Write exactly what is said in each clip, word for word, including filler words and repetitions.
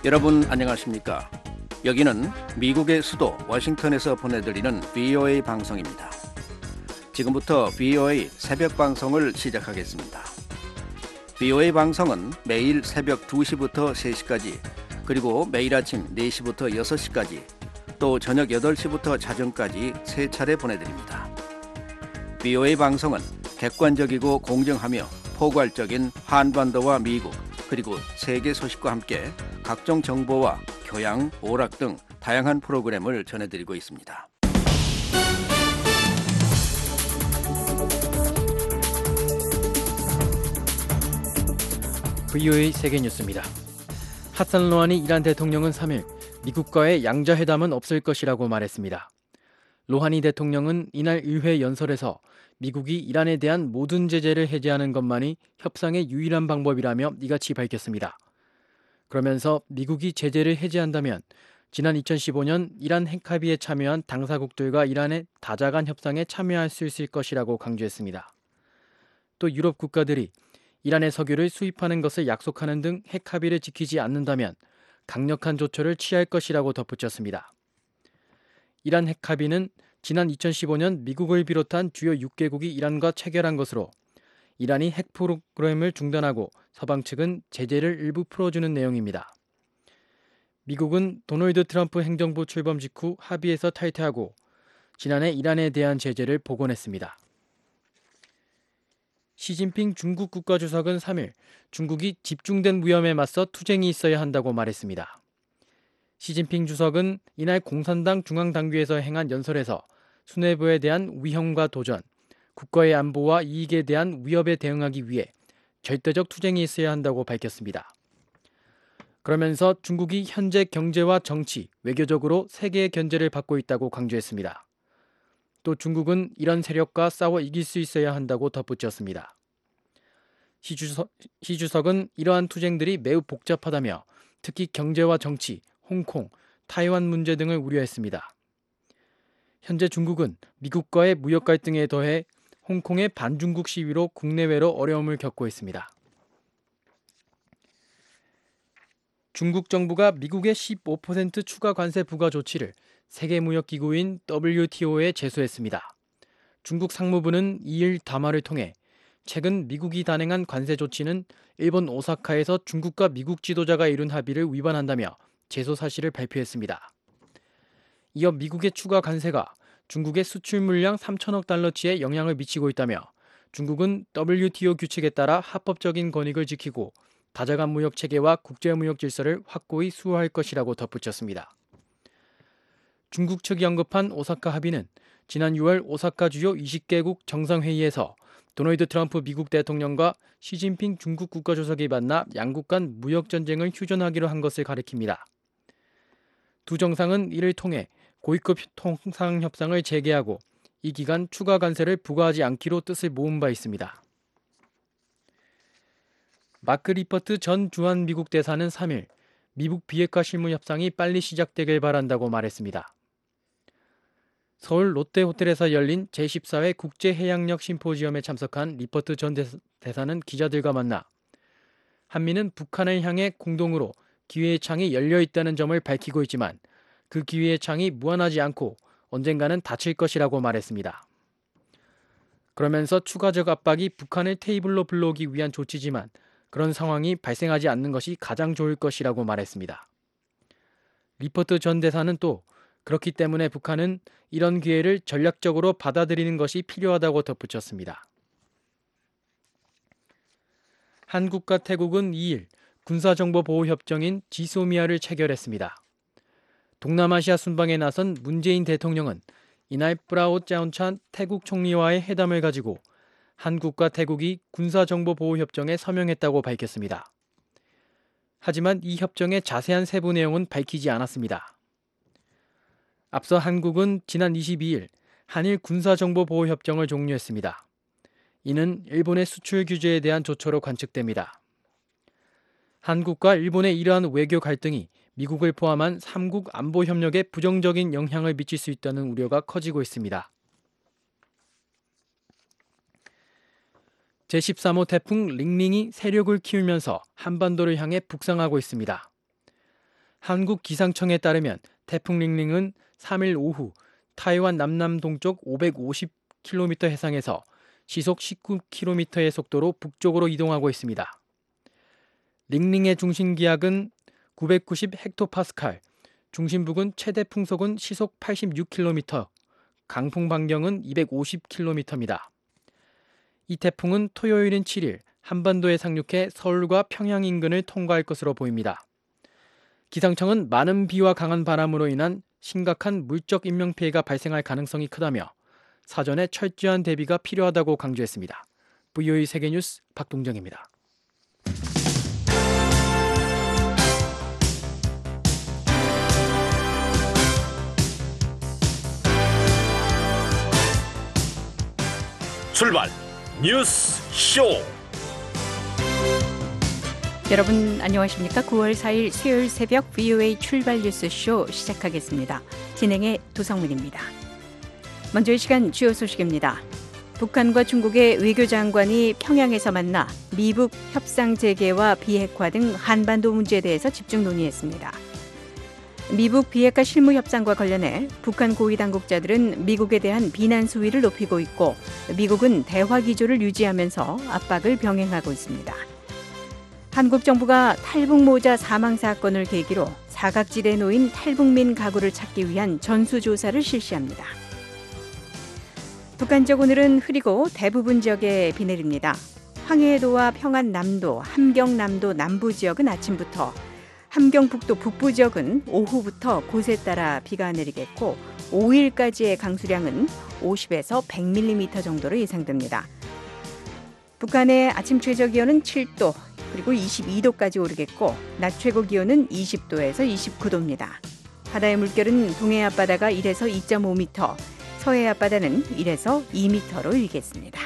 여러분 안녕하십니까? 여기는 미국의 수도 워싱턴에서 보내드리는 브이오에이 방송입니다. 지금부터 브이오에이 새벽 방송을 시작하겠습니다. 브이오에이 방송은 매일 새벽 두 시부터 세 시까지, 그리고 매일 아침 네 시부터 여섯 시까지, 또 저녁 여덟 시부터 자정까지 세 차례 보내드립니다. 브이오에이 방송은 객관적이고 공정하며 포괄적인 한반도와 미국, 그리고 세계 소식과 함께 각종 정보와 교양, 오락 등 다양한 프로그램을 전해드리고 있습니다. 브이오에이 세계뉴스입니다. 하산 로하니 이란 대통령은 삼 일 미국과의 양자회담은 없을 것이라고 말했습니다. 로하니 대통령은 이날 의회 연설에서 미국이 이란에 대한 모든 제재를 해제하는 것만이 협상의 유일한 방법이라며 이같이 밝혔습니다. 그러면서 미국이 제재를 해제한다면 지난 이천십오 년 이란 핵합의에 참여한 당사국들과 이란의 다자간 협상에 참여할 수 있을 것이라고 강조했습니다. 또 유럽 국가들이 이란의 석유를 수입하는 것을 약속하는 등 핵합의를 지키지 않는다면 강력한 조처를 취할 것이라고 덧붙였습니다. 이란 핵합의는 지난 이천십오 년 미국을 비롯한 주요 육 개국이 이란과 체결한 것으로 이란이 핵 프로그램을 중단하고 서방 측은 제재를 일부 풀어주는 내용입니다. 미국은 도널드 트럼프 행정부 출범 직후 합의에서 탈퇴하고 지난해 이란에 대한 제재를 복원했습니다. 시진핑 중국 국가주석은 삼 일 중국이 집중된 위험에 맞서 투쟁이 있어야 한다고 말했습니다. 시진핑 주석은 이날 공산당 중앙당규에서 행한 연설에서 수뇌부에 대한 위험과 도전, 국가의 안보와 이익에 대한 위협에 대응하기 위해 절대적 투쟁이 있어야 한다고 밝혔습니다. 그러면서 중국이 현재 경제와 정치, 외교적으로 세계의 견제를 받고 있다고 강조했습니다. 또 중국은 이런 세력과 싸워 이길 수 있어야 한다고 덧붙였습니다. 시 주석, 시 주석은 이러한 투쟁들이 매우 복잡하다며 특히 경제와 정치, 홍콩, 타이완 문제 등을 우려했습니다. 현재 중국은 미국과의 무역 갈등에 더해 홍콩의 반중국 시위로 국내외로 어려움을 겪고 있습니다. 중국 정부가 미국의 십오 퍼센트 추가 관세 부과 조치를 세계무역기구인 더블유티오에 제소했습니다. 중국 상무부는 이 일 담화를 통해 최근 미국이 단행한 관세 조치는 일본 오사카에서 중국과 미국 지도자가 이룬 합의를 위반한다며 제소 사실을 발표했습니다. 이어 미국의 추가 관세가 중국의 수출 물량 삼천억 달러치에 영향을 미치고 있다며 중국은 더블유티오 규칙에 따라 합법적인 권익을 지키고 다자간 무역 체계와 국제무역 질서를 확고히 수호할 것이라고 덧붙였습니다. 중국 측이 언급한 오사카 합의는 지난 유월 오사카 주요 이십 개국 정상회의에서 도널드 트럼프 미국 대통령과 시진핑 중국 국가주석이 만나 양국 간 무역 전쟁을 휴전하기로 한 것을 가리킵니다. 두 정상은 이를 통해 고위급 통상협상을 재개하고 이 기간 추가 관세를 부과하지 않기로 뜻을 모은 바 있습니다. 마크 리퍼트 전 주한 미국 대사는 삼 일 미국 비핵화 실무 협상이 빨리 시작되길 바란다고 말했습니다. 서울 롯데호텔에서 열린 제십사 회 국제해양력 심포지엄에 참석한 리퍼트 전 대사는 기자들과 만나 한미는 북한을 향해 공동으로 기회의 창이 열려 있다는 점을 밝히고 있지만 그 기회의 창이 무한하지 않고 언젠가는 닫힐 것이라고 말했습니다. 그러면서 추가적 압박이 북한을 테이블로 불러오기 위한 조치지만 그런 상황이 발생하지 않는 것이 가장 좋을 것이라고 말했습니다. 리퍼트 전 대사는 또 그렇기 때문에 북한은 이런 기회를 전략적으로 받아들이는 것이 필요하다고 덧붙였습니다. 한국과 태국은 이 일 군사정보보호협정인 지소미아를 체결했습니다. 동남아시아 순방에 나선 문재인 대통령은 이날 프라웃 짜온찬 태국 총리와의 회담을 가지고 한국과 태국이 군사정보보호협정에 서명했다고 밝혔습니다. 하지만 이 협정의 자세한 세부 내용은 밝히지 않았습니다. 앞서 한국은 지난 이십이 일 한일 군사정보보호협정을 종료했습니다. 이는 일본의 수출 규제에 대한 조처로 관측됩니다. 한국과 일본의 이러한 외교 갈등이 미국을 포함한 삼국 안보 협력에 부정적인 영향을 미칠 수 있다는 우려가 커지고 있습니다. 제십삼 호 태풍 링링이 세력을 키우면서 한반도를 향해 북상하고 있습니다. 한국 기상청에 따르면 태풍 링링은 삼 일 오후 타이완 남남동쪽 오백오십 킬로미터 해상에서 시속 십구 킬로미터의 속도로 북쪽으로 이동하고 있습니다. 링링의 중심 기압은 구백구십 헥토파스칼, 중심부근 최대 풍속은 시속 팔십육 킬로미터, 강풍 반경은 이백오십 킬로미터입니다. 이 태풍은 토요일인 칠 일 한반도에 상륙해 서울과 평양 인근을 통과할 것으로 보입니다. 기상청은 많은 비와 강한 바람으로 인한 심각한 물적 인명피해가 발생할 가능성이 크다며 사전에 철저한 대비가 필요하다고 강조했습니다. 브이오에이 세계뉴스 박동정입니다. 출발 뉴스 쇼. 여러분 안녕하십니까? 구월 사일 수요일 새벽 브이오에이 출발 뉴스 쇼 시작하겠습니다. 진행의 도성문입니다. 먼저 이 시간 주요 소식입니다. 북한과 중국의 외교장관이 평양에서 만나 미북 협상 재개와 비핵화 등 한반도 문제에 대해서 집중 논의했습니다. 미북 비핵화 실무 협상과 관련해 북한 고위 당국자들은 미국에 대한 비난 수위를 높이고 있고 미국은 대화 기조를 유지하면서 압박을 병행하고 있습니다. 한국 정부가 탈북모자 사망 사건을 계기로 사각지대에 놓인 탈북민 가구를 찾기 위한 전수조사를 실시합니다. 북한 지역 오늘은 흐리고 대부분 지역에 비 내립니다. 황해도와 평안남도, 함경남도 남부 지역은 아침부터, 함경북도 북부 지역은 오후부터 곳에 따라 비가 내리겠고 오 일까지의 강수량은 오십에서 백 밀리미터 정도로 예상됩니다. 북한의 아침 최저 기온은 칠 도, 그리고 이십이 도까지 오르겠고 낮 최고 기온은 이십 도에서 이십구 도입니다. 바다의 물결은 동해 앞바다가 일에서 이 점 오 미터, 서해 앞바다는 일에서 이 미터로 일겠습니다.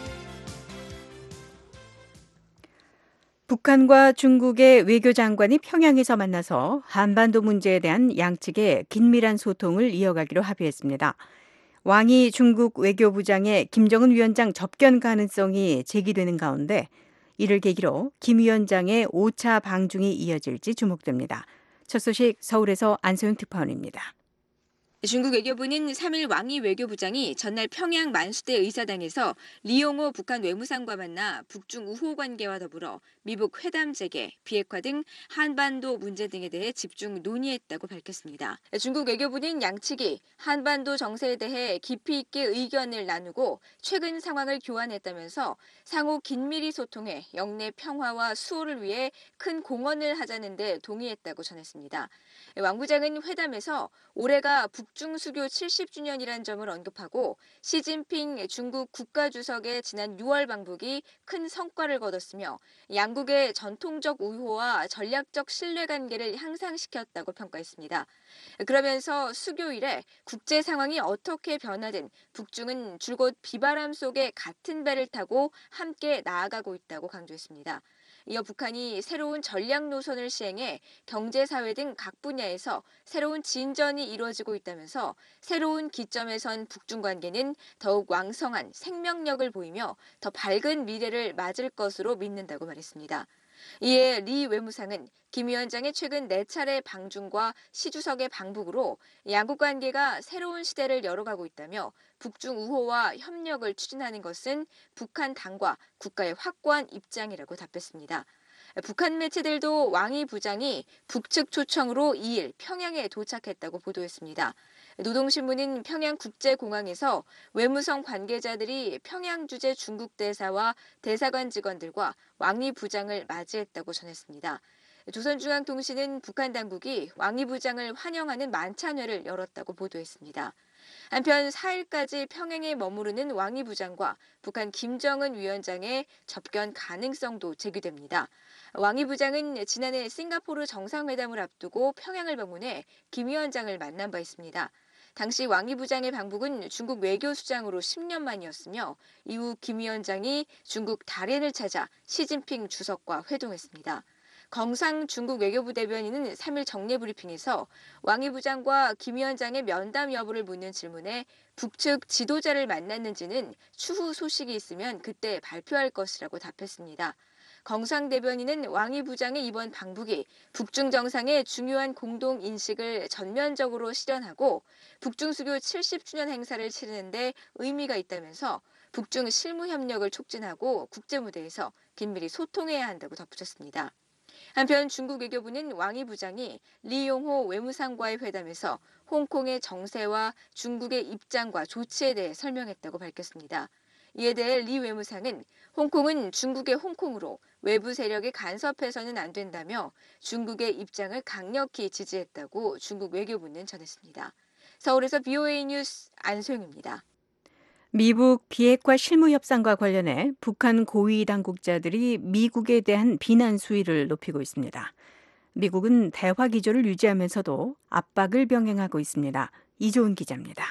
북한과 중국의 외교장관이 평양에서 만나서 한반도 문제에 대한 양측의 긴밀한 소통을 이어가기로 합의했습니다. 왕이 중국 외교부장의 김정은 위원장 접견 가능성이 제기되는 가운데 이를 계기로 김 위원장의 오 차 방중이 이어질지 주목됩니다. 첫 소식 서울에서 안소영 특파원입니다. 중국 외교부는 삼 일 왕이 외교부장이 전날 평양 만수대 의사당에서 리용호 북한 외무상과 만나 북중 우호 관계와 더불어 미북 회담 재개, 비핵화 등 한반도 문제 등에 대해 집중 논의했다고 밝혔습니다. 중국 외교부는 양측이 한반도 정세에 대해 깊이 있게 의견을 나누고 최근 상황을 교환했다면서 상호 긴밀히 소통해 영내 평화와 수호를 위해 큰 공헌을 하자는 데 동의했다고 전했습니다. 왕 부장은 회담에서 올해가 북중 수교 칠십 주년이란 점을 언급하고 시진핑 중국 국가주석의 지난 유월 방북이 큰 성과를 거뒀으며 양국의 전통적 우호와 전략적 신뢰관계를 향상시켰다고 평가했습니다. 그러면서 수교 이래 국제 상황이 어떻게 변하든 북중은 줄곧 비바람 속에 같은 배를 타고 함께 나아가고 있다고 강조했습니다. 이어 북한이 새로운 전략 노선을 시행해 경제, 사회 등 각 분야에서 새로운 진전이 이루어지고 있다면서 새로운 기점에선 북중 관계는 더욱 왕성한 생명력을 보이며 더 밝은 미래를 맞을 것으로 믿는다고 말했습니다. 이에 리 외무상은 김 위원장의 최근 네 차례 방중과 시 주석의 방북으로 양국 관계가 새로운 시대를 열어가고 있다며 북중 우호와 협력을 추진하는 것은 북한 당과 국가의 확고한 입장이라고 답했습니다. 북한 매체들도 왕이 부장이 북측 초청으로 이 일 평양에 도착했다고 보도했습니다. 노동신문은 평양국제공항에서 외무성 관계자들이 평양 주재 중국 대사와 대사관 직원들과 왕이 부장을 맞이했다고 전했습니다. 조선중앙통신은 북한 당국이 왕이 부장을 환영하는 만찬회를 열었다고 보도했습니다. 한편 사 일까지 평양에 머무르는 왕이 부장과 북한 김정은 위원장의 접견 가능성도 제기됩니다. 왕이 부장은 지난해 싱가포르 정상회담을 앞두고 평양을 방문해 김 위원장을 만난 바 있습니다. 당시 왕이 부장의 방북은 중국 외교수장으로 십 년 만이었으며 이후 김 위원장이 중국 다롄을 찾아 시진핑 주석과 회동했습니다. 경상 중국 외교부 대변인은 삼 일 정례 브리핑에서 왕이 부장과 김 위원장의 면담 여부를 묻는 질문에 북측 지도자를 만났는지는 추후 소식이 있으면 그때 발표할 것이라고 답했습니다. 경상 대변인은 왕이 부장의 이번 방북이 북중 정상의 중요한 공동 인식을 전면적으로 실현하고 북중 수교 칠십 주년 행사를 치르는 데 의미가 있다면서 북중 실무 협력을 촉진하고 국제 무대에서 긴밀히 소통해야 한다고 덧붙였습니다. 한편 중국 외교부는 왕이 부장이 리용호 외무상과의 회담에서 홍콩의 정세와 중국의 입장과 조치에 대해 설명했다고 밝혔습니다. 이에 대해 리 외무상은 홍콩은 중국의 홍콩으로 외부 세력에 간섭해서는 안 된다며 중국의 입장을 강력히 지지했다고 중국 외교부는 전했습니다. 서울에서 비오에이 뉴스 안소영입니다. 미국 비핵화 실무 협상과 관련해 북한 고위 당국자들이 미국에 대한 비난 수위를 높이고 있습니다. 미국은 대화 기조를 유지하면서도 압박을 병행하고 있습니다. 이조은 기자입니다.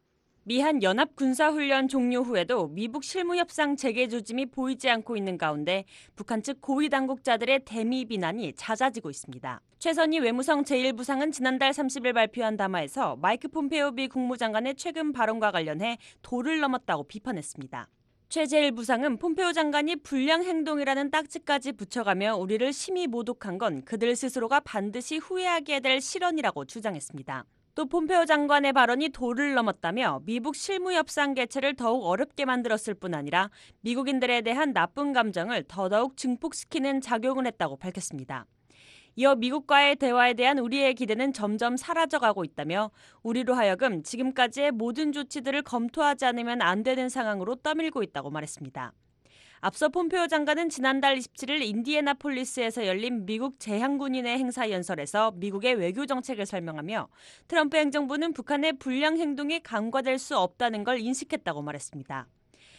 미한 연합군사훈련 종료 후에도 미북 실무협상 재개 조짐이 보이지 않고 있는 가운데 북한 측 고위 당국자들의 대미 비난이 잦아지고 있습니다. 최선희 외무성 제일 부상은 지난달 삼십 일 발표한 담화에서 마이크 폼페오 미 국무장관의 최근 발언과 관련해 도를 넘었다고 비판했습니다. 최 제일 부상은 폼페오 장관이 불량 행동이라는 딱지까지 붙여가며 우리를 심히 모독한 건 그들 스스로가 반드시 후회하게 될 실언이라고 주장했습니다. 또 폼페오 장관의 발언이 도를 넘었다며 미북 실무협상 개최를 더욱 어렵게 만들었을 뿐 아니라 미국인들에 대한 나쁜 감정을 더더욱 증폭시키는 작용을 했다고 밝혔습니다. 이어 미국과의 대화에 대한 우리의 기대는 점점 사라져가고 있다며 우리로 하여금 지금까지의 모든 조치들을 검토하지 않으면 안 되는 상황으로 떠밀고 있다고 말했습니다. 앞서 폼페오 장관은 지난달 이십칠 일 인디애나폴리스에서 열린 미국 제향군인의 행사 연설에서 미국의 외교 정책을 설명하며 트럼프 행정부는 북한의 불량 행동이 간과될 수 없다는 걸 인식했다고 말했습니다.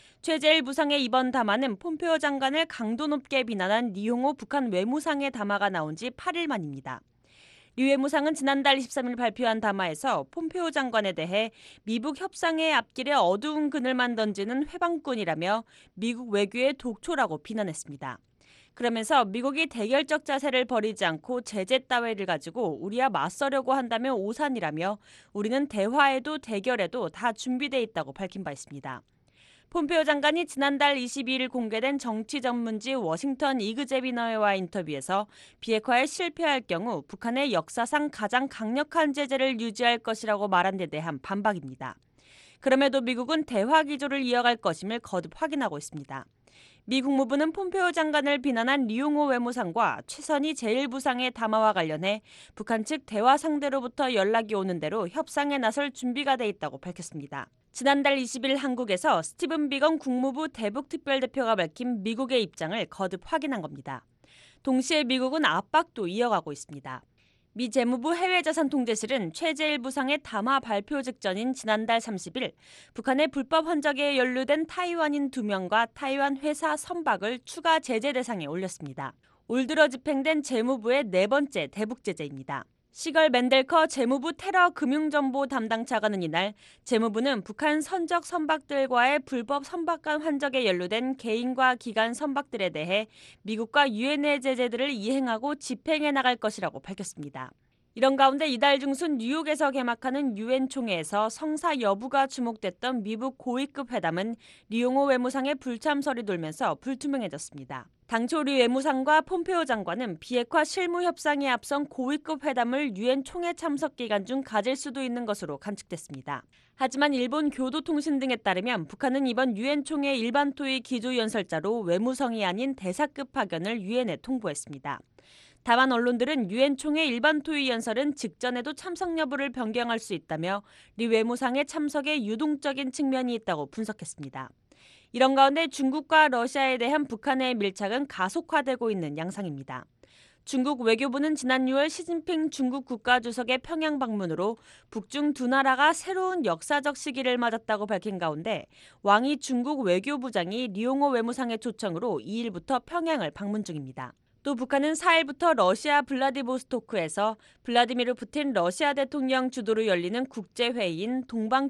최재일 부상의 이번 담화는 폼페오 장관을 강도 높게 비난한 리용호 북한 외무상의 담화가 나온 지 팔 일 만입니다. 리 외무상은 지난달 이십삼 일 발표한 담화에서 폼페오 장관에 대해 미북 협상의 앞길에 어두운 그늘만 던지는 회방꾼이라며 미국 외교의 독초라고 비난했습니다. 그러면서 미국이 대결적 자세를 버리지 않고 제재 따위를 가지고 우리와 맞서려고 한다면 오산이라며 우리는 대화에도 대결에도 다 준비돼 있다고 밝힌 바 있습니다. 폼페오 장관이 지난달 이십이 일 공개된 정치 전문지 워싱턴 이그제비너와의 인터뷰에서 비핵화에 실패할 경우 북한의 역사상 가장 강력한 제재를 유지할 것이라고 말한 데 대한 반박입니다. 그럼에도 미국은 대화 기조를 이어갈 것임을 거듭 확인하고 있습니다. 미 국무부는 폼페오 장관을 비난한 리용호 외무상과 최선희 제일 부상의 담화와 관련해 북한 측 대화 상대로부터 연락이 오는 대로 협상에 나설 준비가 돼 있다고 밝혔습니다. 지난달 이십 일 한국에서 스티븐 비건 국무부 대북특별대표가 밝힌 미국의 입장을 거듭 확인한 겁니다. 동시에 미국은 압박도 이어가고 있습니다. 미 재무부 해외자산통제실은 최재일 부상의 담화 발표 직전인 지난달 삼십 일 북한의 불법 헌적에 연루된 타이완인 두 명과 타이완 회사 선박을 추가 제재 대상에 올렸습니다. 올 들어 집행된 재무부의 네 번째 대북 제재입니다. 시걸 맨델커 재무부 테러 금융정보 담당차관은 이날 재무부는 북한 선적 선박들과의 불법 선박간 환적에 연루된 개인과 기관 선박들에 대해 미국과 유엔의 제재들을 이행하고 집행해 나갈 것이라고 밝혔습니다. 이런 가운데 이달 중순 뉴욕에서 개막하는 유엔 총회에서 성사 여부가 주목됐던 미북 고위급 회담은 리용호 외무상의 불참설이 돌면서 불투명해졌습니다. 당초 리 외무상과 폼페오 장관은 비핵화 실무 협상에 앞선 고위급 회담을 유엔 총회 참석 기간 중 가질 수도 있는 것으로 관측됐습니다. 하지만 일본 교도통신 등에 따르면 북한은 이번 유엔 총회 일반 토의 기조연설자로 외무성이 아닌 대사급 파견을 유엔에 통보했습니다. 다만 언론들은 유엔 총회 일반 토의 연설은 직전에도 참석 여부를 변경할 수 있다며 리 외무상의 참석에 유동적인 측면이 있다고 분석했습니다. 이런 가운데 중국과 러시아에 대한 북한의 밀착은 가속화되고 있는 양상입니다. 중국 외교부는 지난 유월 시진핑 중국 국가주석의 평양 방문으로 북중 두 나라가 새로운 역사적 시기를 맞았다고 밝힌 가운데 왕이 중국 외교부장이 리용호 외무상의 초청으로 이 일부터 평양을 방문 중입니다. 또 북한은 사 일부터 러시아 블라디보스토크에서 블라디미르 푸틴 러시아 대통령 주도로 열리는 국제회의인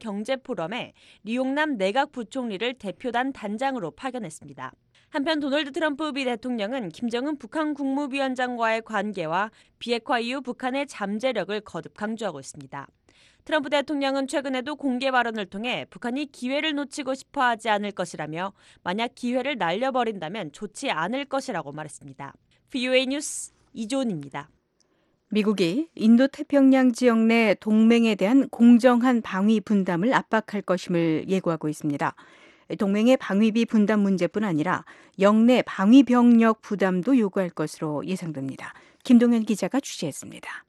동방경제포럼에 리용남 내각 부총리를 대표단 단장으로 파견했습니다. 한편 도널드 트럼프 미 대통령은 김정은 북한 국무위원장과의 관계와 비핵화 이후 북한의 잠재력을 거듭 강조하고 있습니다. 트럼프 대통령은 최근에도 공개 발언을 통해 북한이 기회를 놓치고 싶어 하지 않을 것이라며 만약 기회를 날려버린다면 좋지 않을 것이라고 말했습니다. 브이오에이 뉴스 이조은입니다. 미국이 인도태평양 지역 내 동맹에 대한 공정한 방위 분담을 압박할 것임을 예고하고 있습니다. 동맹의 방위비 분담 문제뿐 아니라 영내 방위 병력 부담도 요구할 것으로 예상됩니다. 김동현 기자가 취재했습니다.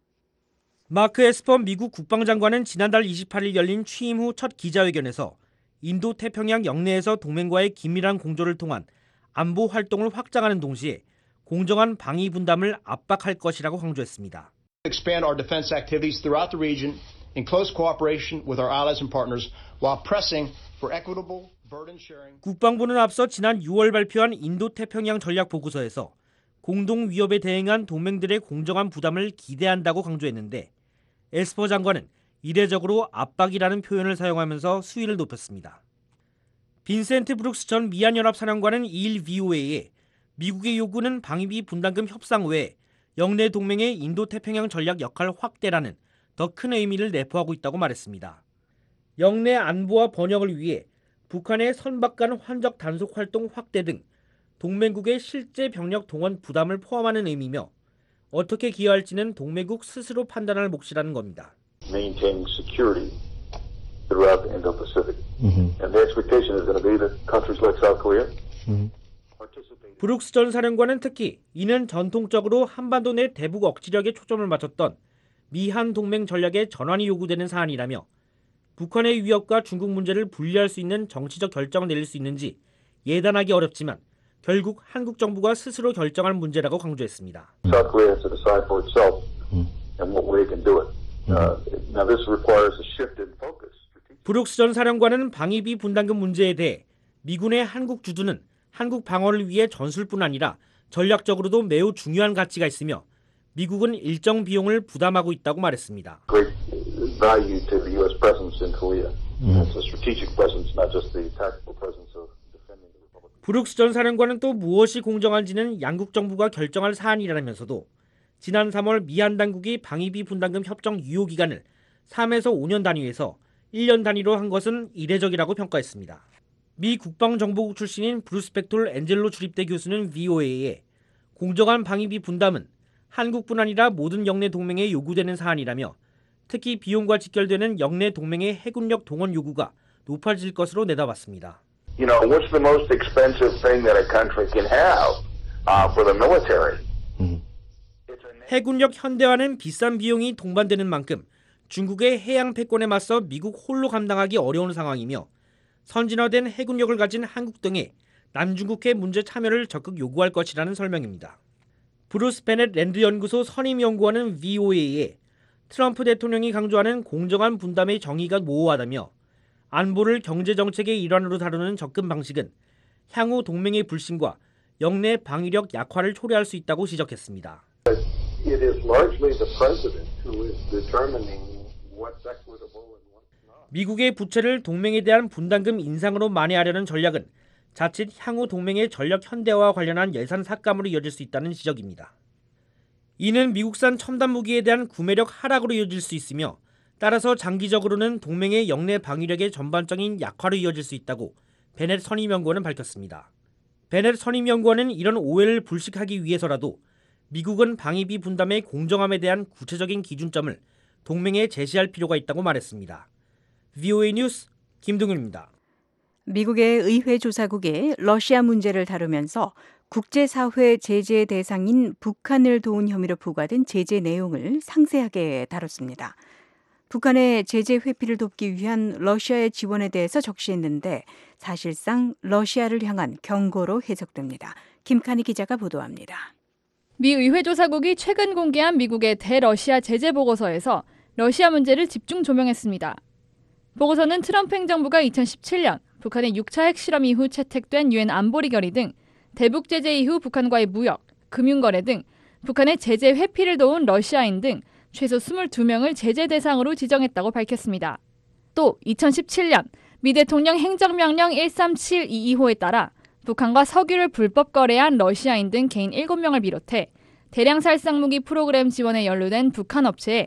마크 에스퍼 미국 국방장관은 지난달 이십팔일 열린 취임 후 첫 기자회견에서 인도 태평양 영내에서 동맹과의 긴밀한 공조를 통한 안보 활동을 확장하는 동시에 공정한 방위 분담을 압박할 것이라고 강조했습니다. Expand our defense activities throughout the region in close cooperation with our allies and partners while pressing for equitable burden sharing. 국방부는 앞서 지난 유월 발표한 인도 태평양 전략 보고서에서 공동 위협에 대응한 동맹들의 공정한 부담을 기대한다고 강조했는데 에스퍼 장관은 이례적으로 압박이라는 표현을 사용하면서 수위를 높였습니다. 빈센트 브룩스 전 미얀연합 사령관은 이일 브이오에이에 미국의 요구는 방위비 분담금 협상 외에 영내 동맹의 인도 태평양 전략 역할 확대라는 더 큰 의미를 내포하고 있다고 말했습니다. 영내 안보와 번영을 위해 북한의 선박 간 환적 단속 활동 확대 등 동맹국의 실제 병력 동원 부담을 포함하는 의미며 어떻게 기여할지는 동맹국 스스로 판단할 몫이라는 겁니다. Maintaining security throughout the Indo-Pacific. Mm-hmm. And the expectation is going to be that countries like South Korea mm-hmm. participate. 브룩스 전 사령관은 특히 이는 전통적으로 한반도 내 대북 억지력에 초점을 맞췄던 미한 동맹 전략의 전환이 요구되는 사안이라며 북한의 위협과 중국 문제를 분리할 수 있는 정치적 결정을 내릴 수 있는지 예단하기 어렵지만 결국 한국 정부가 스스로 결정할 문제라고 강조했습니다. South Korea has to decide for itself and what way it can do it. Uh, now this requires a shift in focus. 브룩스 전 사령관은 방위비 분담금 문제에 대해 미군의 한국 주둔은 한국 방어를 위해 전술뿐 아니라 전략적으로도 매우 중요한 가치가 있으며 미국은 일정 비용을 부담하고 있다고 말했습니다. Great value to the U S presence in Korea. It's a strategic presence, not just the tactical presence of defending the republic. 브룩스 전 사령관은 또 무엇이 공정한지는 양국 정부가 결정할 사안이라면서도 지난 삼월 미한 당국이 방위비 분담금 협정 유효 기간을 삼에서 오 년 단위에서 일 년 단위로 한 것은 이례적이라고 평가했습니다. 미 국방정보국 출신인 브루스 벡톨 엔젤로 주립대 교수는 브이오에이에 공정한 방위비 분담은 한국뿐 아니라 모든 영내 동맹에 요구되는 사안이라며 특히 비용과 직결되는 영내 동맹의 해군력 동원 요구가 높아질 것으로 내다봤습니다. You know, what's the most expensive thing that a country can have uh, for the military? Mm-hmm. 해군력 현대화는 비싼 비용이 동반되는 만큼 중국의 해양 패권에 맞서 미국 홀로 감당하기 어려운 상황이며 선진화된 해군력을 가진 한국 등의 남중국해 문제 참여를 적극 요구할 것이라는 설명입니다. 브루스 베넷 랜드 연구소 선임연구원은 브이오에이에 트럼프 대통령이 강조하는 공정한 분담의 정의가 모호하다며 안보를 경제정책의 일환으로 다루는 접근 방식은 향후 동맹의 불신과 영내 방위력 약화를 초래할 수 있다고 지적했습니다. It is largely the president who is determining what's equitable and what's not. 미국의 부채를 동맹에 대한 분담금 인상으로 만회하려는 전략은 자칫 향후 동맹의 전력 현대화와 관련한 예산 삭감으로 이어질 수 있다는 지적입니다. 이는 미국산 첨단 무기에 대한 구매력 하락으로 이어질 수 있으며 따라서 장기적으로는 동맹의 영내 방위력의 전반적인 약화로 이어질 수 있다고 베넷 선임연구원은 밝혔습니다. 베넷 선임연구원은 이런 오해를 불식하기 위해서라도 미국은 방위비 분담의 공정함에 대한 구체적인 기준점을 동맹에 제시할 필요가 있다고 말했습니다. 브이오에이 뉴스 김동윤입니다. 미국의 의회 조사국이 러시아 문제를 다루면서 국제사회 제재 대상인 북한을 도운 혐의로 부과된 제재 내용을 상세하게 다뤘습니다. 북한의 제재 회피를 돕기 위한 러시아의 지원에 대해서 적시했는데 사실상 러시아를 향한 경고로 해석됩니다. 김칸희 기자가 보도합니다. 미 의회 조사국이 최근 공개한 미국의 대러시아 제재 보고서에서 러시아 문제를 집중 조명했습니다. 보고서는 트럼프 행정부가 이천십칠 년 북한의 육 차 핵실험 이후 채택된 유엔 안보리 결의 등 대북 제재 이후 북한과의 무역, 금융거래 등 북한의 제재 회피를 도운 러시아인 등 최소 이십이 명을 제재 대상으로 지정했다고 밝혔습니다. 또 이천십칠 년 미 대통령 행정명령 일삼칠이이 호에 따라 북한과 석유를 불법 거래한 러시아인 등 개인 일곱 명을 비롯해 대량 살상무기 프로그램 지원에 연루된 북한 업체에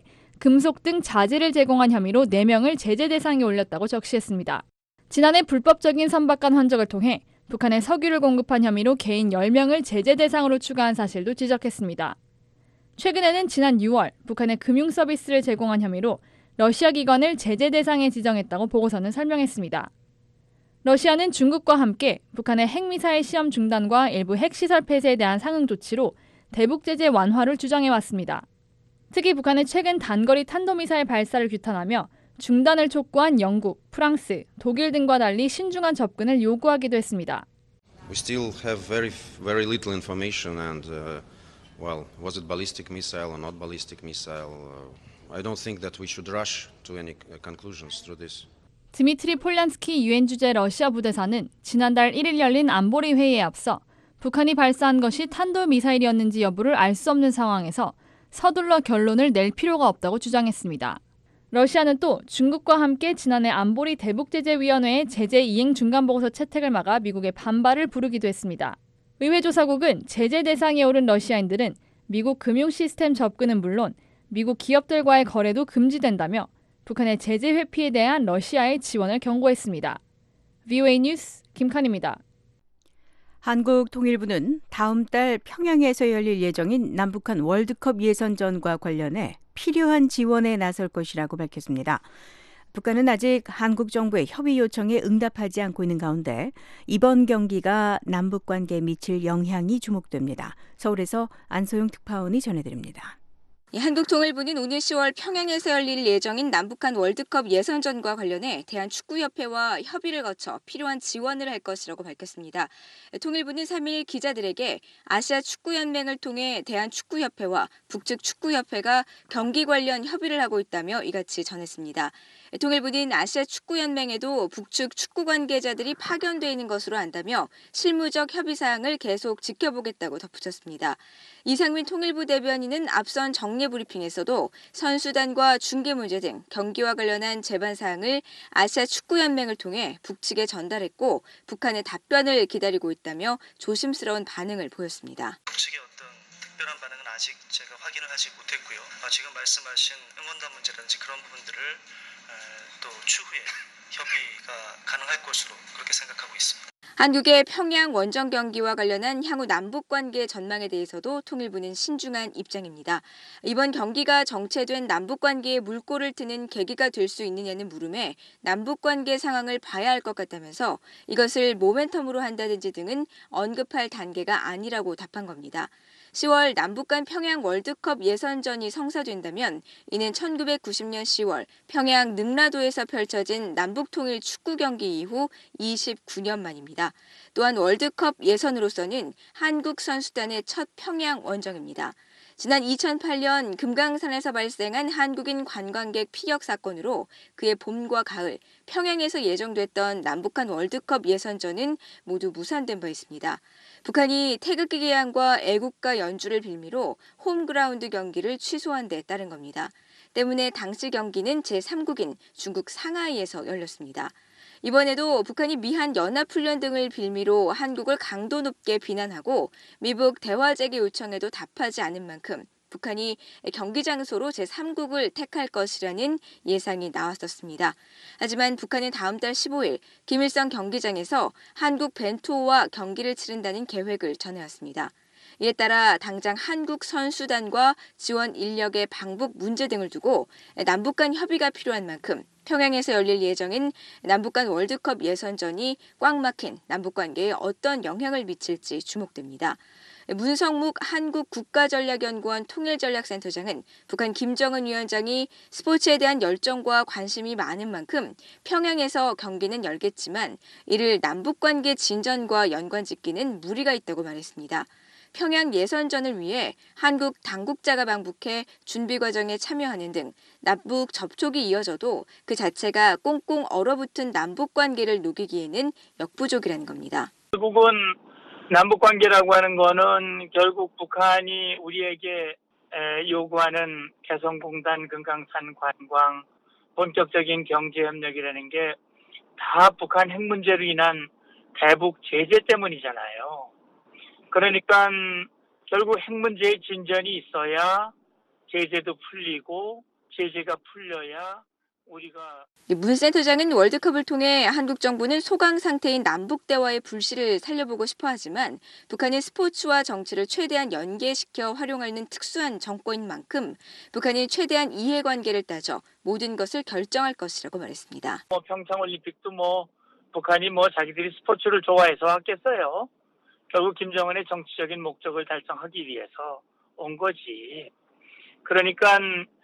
금속 등 자재를 제공한 혐의로 네 명을 제재 대상에 올렸다고 적시했습니다. 지난해 불법적인 선박간 환적을 통해 북한에 석유를 공급한 혐의로 개인 열 명을 제재 대상으로 추가한 사실도 지적했습니다. 최근에는 지난 유월 북한에 금융 서비스를 제공한 혐의로 러시아 기관을 제재 대상에 지정했다고 보고서는 설명했습니다. 러시아는 중국과 함께 북한의 핵미사일 시험 중단과 일부 핵시설 폐쇄에 대한 상응 조치로 대북 제재 완화를 주장해왔습니다. 특히 북한은 최근 단거리 탄도미사일 발사를 규탄하며 중단을 촉구한 영국, 프랑스, 독일 등과 달리 신중한 접근을 요구하기도 했습니다. We still have very, very little information and, uh, well, was it ballistic missile or not ballistic missile? Uh, I don't think that we should rush to any conclusions through this. 드미트리 폴란스키 유엔 주재 러시아 부대사는 지난달 일 일 열린 안보리 회의에 앞서 북한이 발사한 것이 탄도미사일이었는지 여부를 알 수 없는 상황에서 서둘러 결론을 낼 필요가 없다고 주장했습니다. 러시아는 또 중국과 함께 지난해 안보리 대북제재위원회의 제재 이행 중간보고서 채택을 막아 미국의 반발을 부르기도 했습니다. 의회 조사국은 제재 대상에 오른 러시아인들은 미국 금융 시스템 접근은 물론 미국 기업들과의 거래도 금지된다며 북한의 제재 회피에 대한 러시아의 지원을 경고했습니다. 브이오에이 뉴스 김칸입니다. 한국통일부는 다음 달 평양에서 열릴 예정인 남북한 월드컵 예선전과 관련해 필요한 지원에 나설 것이라고 밝혔습니다. 북한은 아직 한국 정부의 협의 요청에 응답하지 않고 있는 가운데 이번 경기가 남북 관계에 미칠 영향이 주목됩니다. 서울에서 안소영 특파원이 전해드립니다. 한국통일부는 오늘 시월 평양에서 열릴 예정인 남북한 월드컵 예선전과 관련해 대한축구협회와 협의를 거쳐 필요한 지원을 할 것이라고 밝혔습니다. 통일부는 삼 일 기자들에게 아시아축구연맹을 통해 대한축구협회와 북측 축구협회가 경기 관련 협의를 하고 있다며 이같이 전했습니다. 통일부는 아시아축구연맹에도 북측 축구 관계자들이 파견돼 있는 것으로 안다며 실무적 협의 사항을 계속 지켜보겠다고 덧붙였습니다. 이상민 통일부 대변인은 앞선 정례 브리핑에서도 선수단과 중계 문제 등 경기와 관련한 제반 사항을 아시아축구연맹을 통해 북측에 전달했고 북한의 답변을 기다리고 있다며 조심스러운 반응을 보였습니다. 북측의 어떤 특별한 반응은 아직 제가 확인을 하지 못했고요. 지금 말씀하신 응원단 문제라든지 그런 부분들을 또 추후에 협의가 가능할 것으로 그렇게 생각하고 있습니다. 한국의 평양 원정 경기와 관련한 향후 남북 관계 전망에 대해서도 통일부는 신중한 입장입니다. 이번 경기가 정체된 남북 관계에 물꼬를 트는 계기가 될 수 있느냐는 물음에 남북 관계 상황을 봐야 할 것 같다면서 이것을 모멘텀으로 한다든지 등은 언급할 단계가 아니라고 답한 겁니다. 시월 남북 간 평양 월드컵 예선전이 성사된다면 이는 천구백구십 년 시월 평양 능라도에서 펼쳐진 남북통일 축구 경기 이후 이십구 년 만입니다. 또한 월드컵 예선으로서는 한국 선수단의 첫 평양 원정입니다. 지난 이천팔 년 금강산에서 발생한 한국인 관광객 피격 사건으로 그해 봄과 가을 평양에서 예정됐던 남북한 월드컵 예선전은 모두 무산된 바 있습니다. 북한이 태극기 개양과 애국가 연주를 빌미로 홈그라운드 경기를 취소한 데 따른 겁니다. 때문에 당시 경기는 제삼국인 중국 상하이에서 열렸습니다. 이번에도 북한이 미한 연합훈련 등을 빌미로 한국을 강도 높게 비난하고 미북 대화 재개 요청에도 답하지 않은 만큼 북한이 경기 장소로 제삼국을 택할 것이라는 예상이 나왔었습니다. 하지만 북한은 다음 달 십오 일 김일성 경기장에서 한국 벤투호와 경기를 치른다는 계획을 전해왔습니다. 이에 따라 당장 한국 선수단과 지원 인력의 방북 문제 등을 두고 남북 간 협의가 필요한 만큼 평양에서 열릴 예정인 남북 간 월드컵 예선전이 꽉 막힌 남북 관계에 어떤 영향을 미칠지 주목됩니다. 문성묵 한국국가전략연구원 통일전략센터장은 북한 김정은 위원장이 스포츠에 대한 열정과 관심이 많은 만큼 평양에서 경기는 열겠지만 이를 남북관계 진전과 연관짓기는 무리가 있다고 말했습니다. 평양 예선전을 위해 한국 당국자가 방북해 준비 과정에 참여하는 등 남북 접촉이 이어져도 그 자체가 꽁꽁 얼어붙은 남북 관계를 녹이기에는 역부족이라는 겁니다. 결국은 남북 관계라고 하는 거는 결국 북한이 우리에게 요구하는 개성공단, 금강산 관광, 본격적인 경제 협력이라는 게 다 북한 핵 문제로 인한 대북 제재 때문이잖아요. 그러니까 결국 핵 문제의 진전이 있어야 제재도 풀리고 제재가 풀려야 우리가 문 센터장은 월드컵을 통해 한국 정부는 소강 상태인 남북 대화의 불씨를 살려보고 싶어 하지만 북한은 스포츠와 정치를 최대한 연계시켜 활용하는 특수한 정권인 만큼 북한이 최대한 이해관계를 따져 모든 것을 결정할 것이라고 말했습니다. 뭐 평창올림픽도 뭐 북한이 뭐 자기들이 스포츠를 좋아해서 하겠어요. 결국 김정은의 정치적인 목적을 달성하기 위해서 온 거지. 그러니까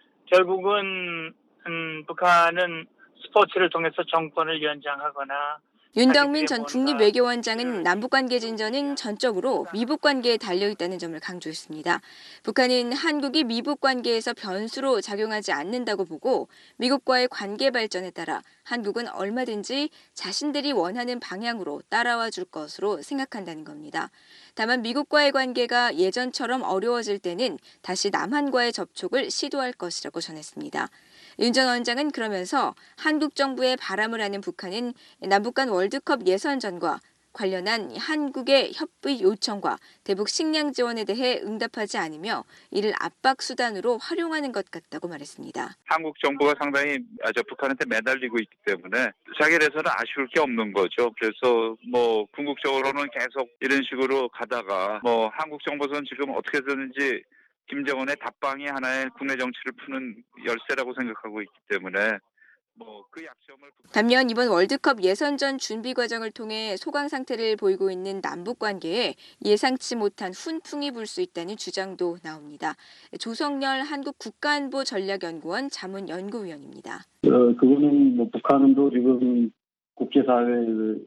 결국은 음, 북한은 스포츠를 통해서 정권을 연장하거나 윤덕민 전 국립외교원장은 남북관계 진전은 전적으로 미북관계에 달려있다는 점을 강조했습니다. 북한은 한국이 미북관계에서 변수로 작용하지 않는다고 보고 미국과의 관계 발전에 따라 한국은 얼마든지 자신들이 원하는 방향으로 따라와 줄 것으로 생각한다는 겁니다. 다만 미국과의 관계가 예전처럼 어려워질 때는 다시 남한과의 접촉을 시도할 것이라고 전했습니다. 윤 전 원장은 그러면서 한국 정부의 바람을 아는 북한은 남북 간 월드컵 예선전과 관련한 한국의 협의 요청과 대북 식량 지원에 대해 응답하지 않으며 이를 압박 수단으로 활용하는 것 같다고 말했습니다. 한국 정부가 상당히 저 북한한테 매달리고 있기 때문에 자기들에서는 아쉬울 게 없는 거죠. 그래서 뭐 궁극적으로는 계속 이런 식으로 가다가 뭐 한국 정부는 지금 어떻게든지 김정은의 답방이 하나의 국내 정치를 푸는 열쇠라고 생각하고 있기 때문에 뭐 그 약점을 반면 이번 월드컵 예선전 준비 과정을 통해 소강 상태를 보이고 있는 남북 관계에 예상치 못한 훈풍이 불 수 있다는 주장도 나옵니다. 조성열 한국 국가안보 전략연구원 자문연구위원입니다. 어, 그거는 뭐 북한도 지금 국제사회의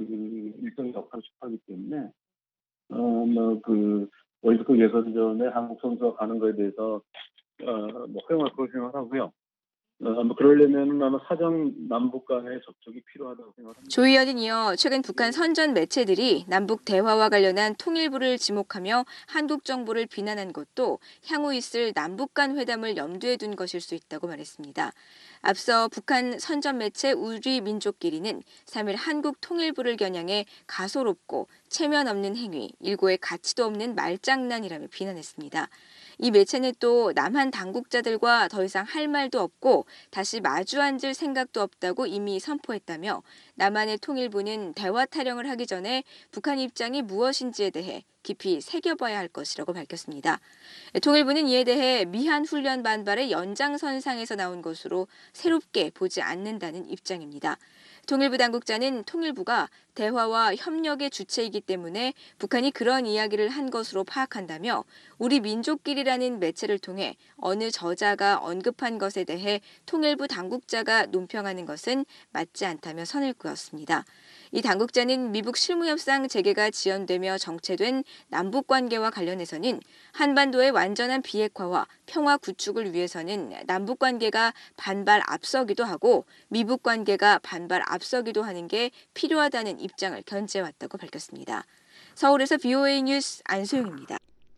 일정의 역할을 축하하기 때문에 어, 뭐 그 월드컵 예선전에 한국 선수가 가는 것에 대해서 어, 뭐 허용할 거라고 생각하고요. 어, 뭐 그러려면 아마 사전 남북 간의 접촉이 필요하다고 생각합니다. 조 의원은 이어 최근 북한 선전 매체들이 남북 대화와 관련한 통일부를 지목하며 한국 정부를 비난한 것도 향후 있을 남북 간 회담을 염두에 둔 것일 수 있다고 말했습니다. 앞서 북한 선전 매체 우리 민족끼리는 삼 일 한국 통일부를 겨냥해 가소롭고 체면 없는 행위, 일고의 가치도 없는 말장난이라며 비난했습니다. 이 매체는 또 남한 당국자들과 더 이상 할 말도 없고 다시 마주 앉을 생각도 없다고 이미 선포했다며 남한의 통일부는 대화 타령을 하기 전에 북한 입장이 무엇인지에 대해 깊이 새겨봐야 할 것이라고 밝혔습니다. 통일부는 이에 대해 미한 훈련 반발의 연장선상에서 나온 것으로 새롭게 보지 않는다는 입장입니다. 통일부 당국자는 통일부가 대화와 협력의 주체이기 때문에 북한이 그런 이야기를 한 것으로 파악한다며 우리 민족끼리라는 매체를 통해 어느 저자가 언급한 것에 대해 통일부 당국자가 논평하는 것은 맞지 않다며 선을 그었습니다. 이 당국자는 미북 실무협상 재개가 지연되며 정체된 남북관계와 관련해서는 한반도의 완전한 비핵화와 평화 구축을 위해서는 남북관계가 반발 앞서기도 하고 미북관계가 반발 앞서기도 하는 게 필요하다는 입장을 견지해왔다고 밝혔습니다. 서울에서 브이오에이 뉴스 안소영입니다.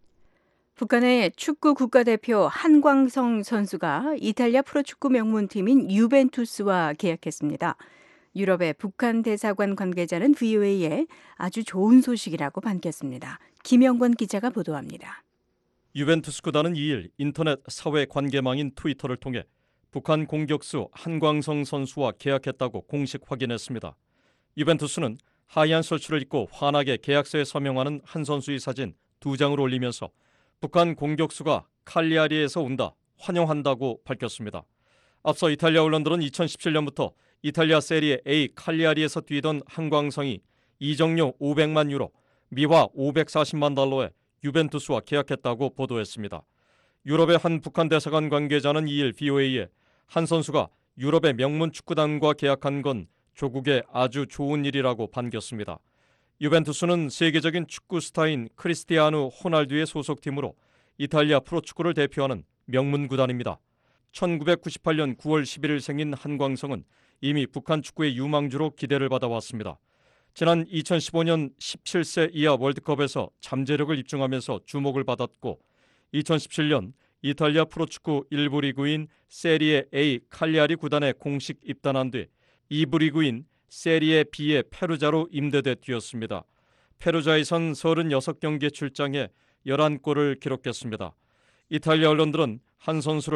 북한의 축구 국가대표 한광성 선수가 이탈리아 프로축구 명문팀인 유벤투스와 계약했습니다. 유럽의 북한 대사관 관계자는 브이오에이에 아주 좋은 소식이라고 밝혔습니다. 김영권 기자가 보도합니다. 유벤투스 구단은 이 일 인터넷 사회 관계망인 트위터를 통해 북한 공격수 한광성 선수와 계약했다고 공식 확인했습니다. 유벤투스는 하얀 셔츠를 입고 환하게 계약서에 서명하는 한 선수의 사진 두 장을 올리면서 북한 공격수가 칼리아리에서 온다, 환영한다고 밝혔습니다. 앞서 이탈리아 언론들은 이천십칠 년부터 이탈리아 세리에 A 칼리아리에서 뛰던 한광성이 이적료 오백만 유로, 미화 오백사십만 달러에 유벤투스와 계약했다고 보도했습니다. 유럽의 한 북한 대사관 관계자는 이 일 브이오에이에 한 선수가 유럽의 명문 축구단과 계약한 건 조국의 아주 좋은 일이라고 반겼습니다. 유벤투스는 세계적인 축구 스타인 크리스티아누 호날두의 소속팀으로 이탈리아 프로축구를 대표하는 명문 구단입니다. 천구백구십팔 년 구월 십일일 생긴 한광성은 이미 북한 축구의 유망주로 기대를 받아왔습니다. 지난 이천십오 년 십칠 세 이하 월드컵에서 잠재력을 입증하면서 주목을 받았고 이천십칠 년 이탈리아 프로축구 일 부 리그인 세리에 A 칼리아리 구단에 공식 입단한 뒤 이 부 리그인 세리에 B의 페루자로 임대돼 뛰었습니다. 페루자에선 서른여섯 경기에 출장해 열한 골을 기록했습니다. 이탈리아 언론들은 한 선수를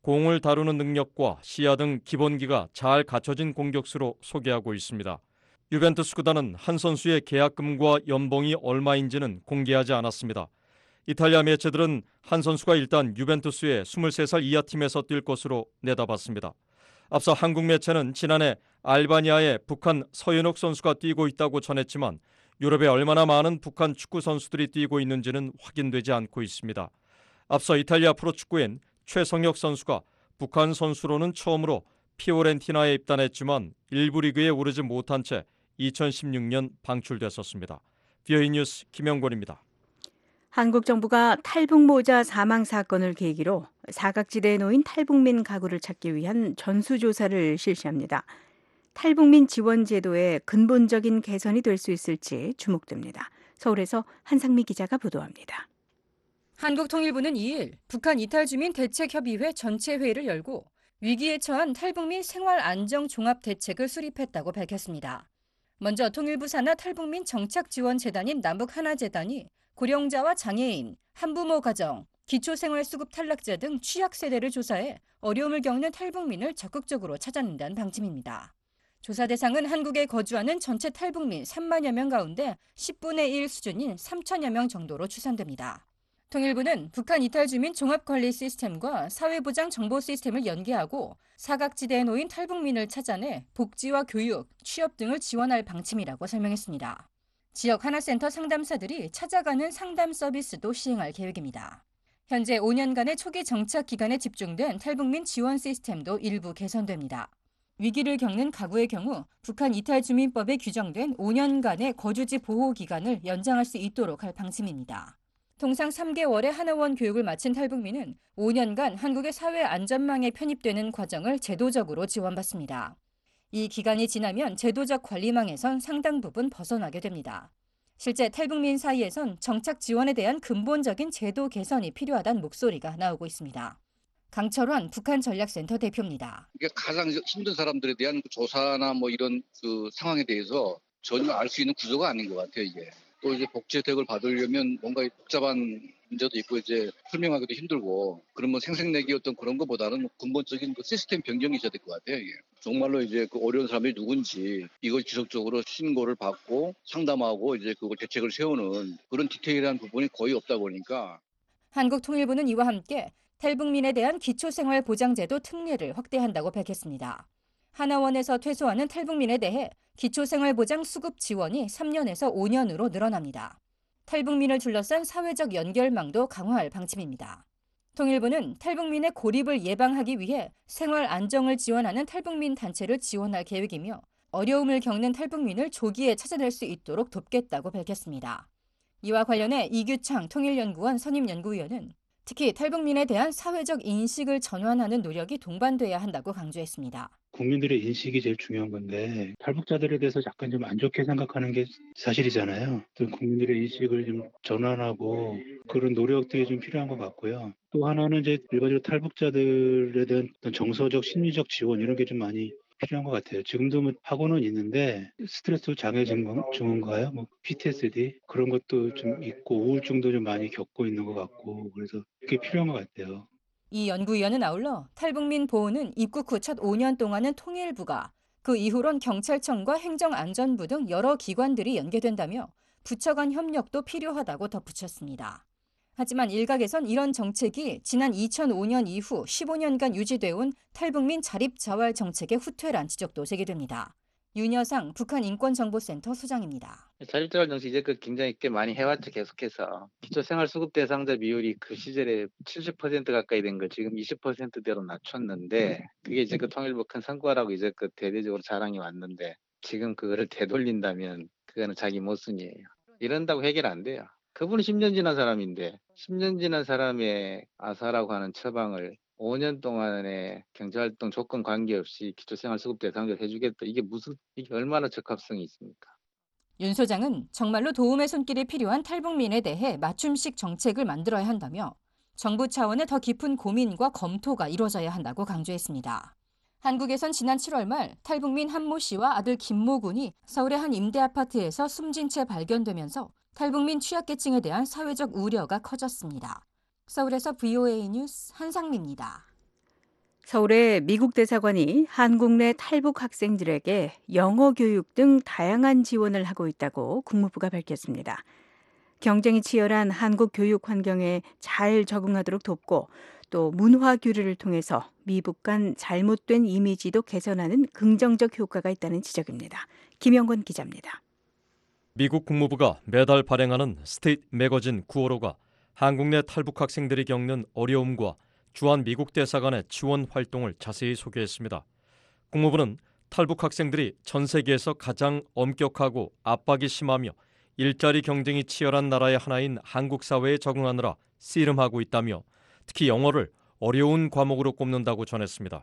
공을 다루는 능력과 시야 등 기본기가 잘 갖춰진 공격수로 소개하고 있습니다. 유벤투스 구단은 한 선수의 계약금과 연봉이 얼마인지는 공개하지 않았습니다. 이탈리아 매체들은 한 선수가 일단 유벤투스의 스물세 살 이하 팀에서 뛸 것으로 내다봤습니다. 앞서 한국 매체는 지난해 알바니아에 북한 서윤옥 선수가 뛰고 있다고 전했지만 유럽에 얼마나 많은 북한 축구 선수들이 뛰고 있는지는 확인되지 않고 있습니다. 앞서 이탈리아 프로축구인 최성혁 선수가 북한 선수로는 처음으로 피오렌티나에 입단했지만 일부 리그에 오르지 못한 채 이천십육 년 방출됐었습니다. 비오이 뉴스 김영권입니다. 한국 정부가 탈북모자 사망 사건을 계기로 사각지대에 놓인 탈북민 가구를 찾기 위한 전수조사를 실시합니다. 탈북민 지원 제도의 근본적인 개선이 될 수 있을지 주목됩니다. 서울에서 한상미 기자가 보도합니다. 한국통일부는 이 일 북한 이탈주민 대책협의회 전체 회의를 열고 위기에 처한 탈북민 생활안정종합대책을 수립했다고 밝혔습니다. 먼저 통일부 산하 탈북민 정착지원재단인 남북하나재단이 고령자와 장애인, 한부모 가정, 기초생활수급 탈락자 등 취약세대를 조사해 어려움을 겪는 탈북민을 적극적으로 찾아낸다는 방침입니다. 조사 대상은 한국에 거주하는 전체 탈북민 삼만여 명 가운데 십분의 일 수준인 삼천여 명 정도로 추산됩니다. 통일부는 북한 이탈주민 종합관리 시스템과 사회보장 정보 시스템을 연계하고 사각지대에 놓인 탈북민을 찾아내 복지와 교육, 취업 등을 지원할 방침이라고 설명했습니다. 지역 하나센터 상담사들이 찾아가는 상담 서비스도 시행할 계획입니다. 현재 오 년간의 초기 정착 기간에 집중된 탈북민 지원 시스템도 일부 개선됩니다. 위기를 겪는 가구의 경우 북한 이탈주민법에 규정된 오 년간의 거주지 보호 기간을 연장할 수 있도록 할 방침입니다. 통상 삼 개월의 하나원 교육을 마친 탈북민은 오 년간 한국의 사회 안전망에 편입되는 과정을 제도적으로 지원받습니다. 이 기간이 지나면 제도적 관리망에선 상당 부분 벗어나게 됩니다. 실제 탈북민 사이에선 정착 지원에 대한 근본적인 제도 개선이 필요하다는 목소리가 나오고 있습니다. 강철환 북한 전략센터 대표입니다. 이게 가장 힘든 사람들에 대한 조사나 뭐 이런 그 상황에 대해서 전혀 알 수 있는 구조가 아닌 것 같아요, 이게. 또 이제 복지 혜택을 받으려면 뭔가 복잡한 문제도 있고 이제 설명하기도 힘들고 그러면 생색내기 어떤 그런 것보다는 근본적인 그 시스템 변경이 있어야 될 것 같아요. 이게. 정말로 이제 그 어려운 사람들이 누군지 이걸 지속적으로 신고를 받고 상담하고 이제 그걸 대책을 세우는 그런 디테일한 부분이 거의 없다 보니까 한국통일부는 이와 함께 탈북민에 대한 기초생활보장제도 특례를 확대한다고 밝혔습니다. 하나원에서 퇴소하는 탈북민에 대해 기초생활보장 수급 지원이 삼 년에서 오 년으로 늘어납니다. 탈북민을 둘러싼 사회적 연결망도 강화할 방침입니다. 통일부는 탈북민의 고립을 예방하기 위해 생활 안정을 지원하는 탈북민 단체를 지원할 계획이며 어려움을 겪는 탈북민을 조기에 찾아낼 수 있도록 돕겠다고 밝혔습니다. 이와 관련해 이규창 통일연구원 선임연구위원은 특히 탈북민에 대한 사회적 인식을 전환하는 노력이 동반돼야 한다고 강조했습니다. 국민들의 인식이 제일 중요한 건데 탈북자들에 대해서 약간 좀 안 좋게 생각하는 게 사실이잖아요. 국민들의 인식을 좀 전환하고 그런 노력들이 좀 필요한 것 같고요. 또 하나는 이제 일반적으로 탈북자들에 대한 어떤 정서적 심리적 지원 이런 게 좀 많이 필요한 것 같아요. 지금도 뭐 하고는 있는데 스트레스 장애 증후인가요? 뭐 피티에스디 그런 것도 좀 있고 우울증도 좀 많이 겪고 있는 것 같고 그래서 그게 필요한 것 같아요. 이 연구위원은 아울러 탈북민 보호는 입국 후 첫 오 년 동안은 통일부가 그 이후론 경찰청과 행정안전부 등 여러 기관들이 연계된다며 부처 간 협력도 필요하다고 덧붙였습니다. 하지만 일각에선 이런 정책이 지난 이천오 년 이후 십오 년간 유지돼 온 탈북민 자립자활 정책의 후퇴란 지적도 제기됩니다. 윤여상 북한인권정보센터 소장입니다. 자립자활 정책 이제껏 굉장히 꽤 많이 해왔죠. 계속해서. 기초생활수급 대상자 비율이 그 시절에 칠십 퍼센트 가까이 된 걸 지금 이십 퍼센트대로 낮췄는데 그게 이제껏 통일부 큰 성과라고 이제껏 대대적으로 자랑이 왔는데 지금 그거를 되돌린다면 그거는 자기 모순이에요. 이런다고 해결 안 돼요. 그분은 십 년 지난 사람인데 십 년 지난 사람의 아사라고 하는 처방을 오 년 동안의 경제활동 조건 관계없이 기초생활수급 대상자를 해주겠다. 이게 무슨 이게 얼마나 적합성이 있습니까? 윤 소장은 정말로 도움의 손길이 필요한 탈북민에 대해 맞춤식 정책을 만들어야 한다며 정부 차원의 더 깊은 고민과 검토가 이루어져야 한다고 강조했습니다. 한국에선 지난 칠월 말 탈북민 한모 씨와 아들 김모 군이 서울의 한 임대 아파트에서 숨진 채 발견되면서 탈북민 취약계층에 대한 사회적 우려가 커졌습니다. 서울에서 브이오에이 뉴스 한상미입니다. 서울의 미국 대사관이 한국 내 탈북 학생들에게 영어 교육 등 다양한 지원을 하고 있다고 국무부가 밝혔습니다. 경쟁이 치열한 한국 교육 환경에 잘 적응하도록 돕고 또 문화 교류를 통해서 미북 간 잘못된 이미지도 개선하는 긍정적 효과가 있다는 지적입니다. 김영권 기자입니다. 미국 국무부가 매달 발행하는 스테이트 매거진 구월호가 한국 내 탈북 학생들이 겪는 어려움과 주한 미국 대사관의 지원 활동을 자세히 소개했습니다. 국무부는 탈북 학생들이 전 세계에서 가장 엄격하고 압박이 심하며 일자리 경쟁이 치열한 나라의 하나인 한국 사회에 적응하느라 씨름하고 있다며 특히 영어를 어려운 과목으로 꼽는다고 전했습니다.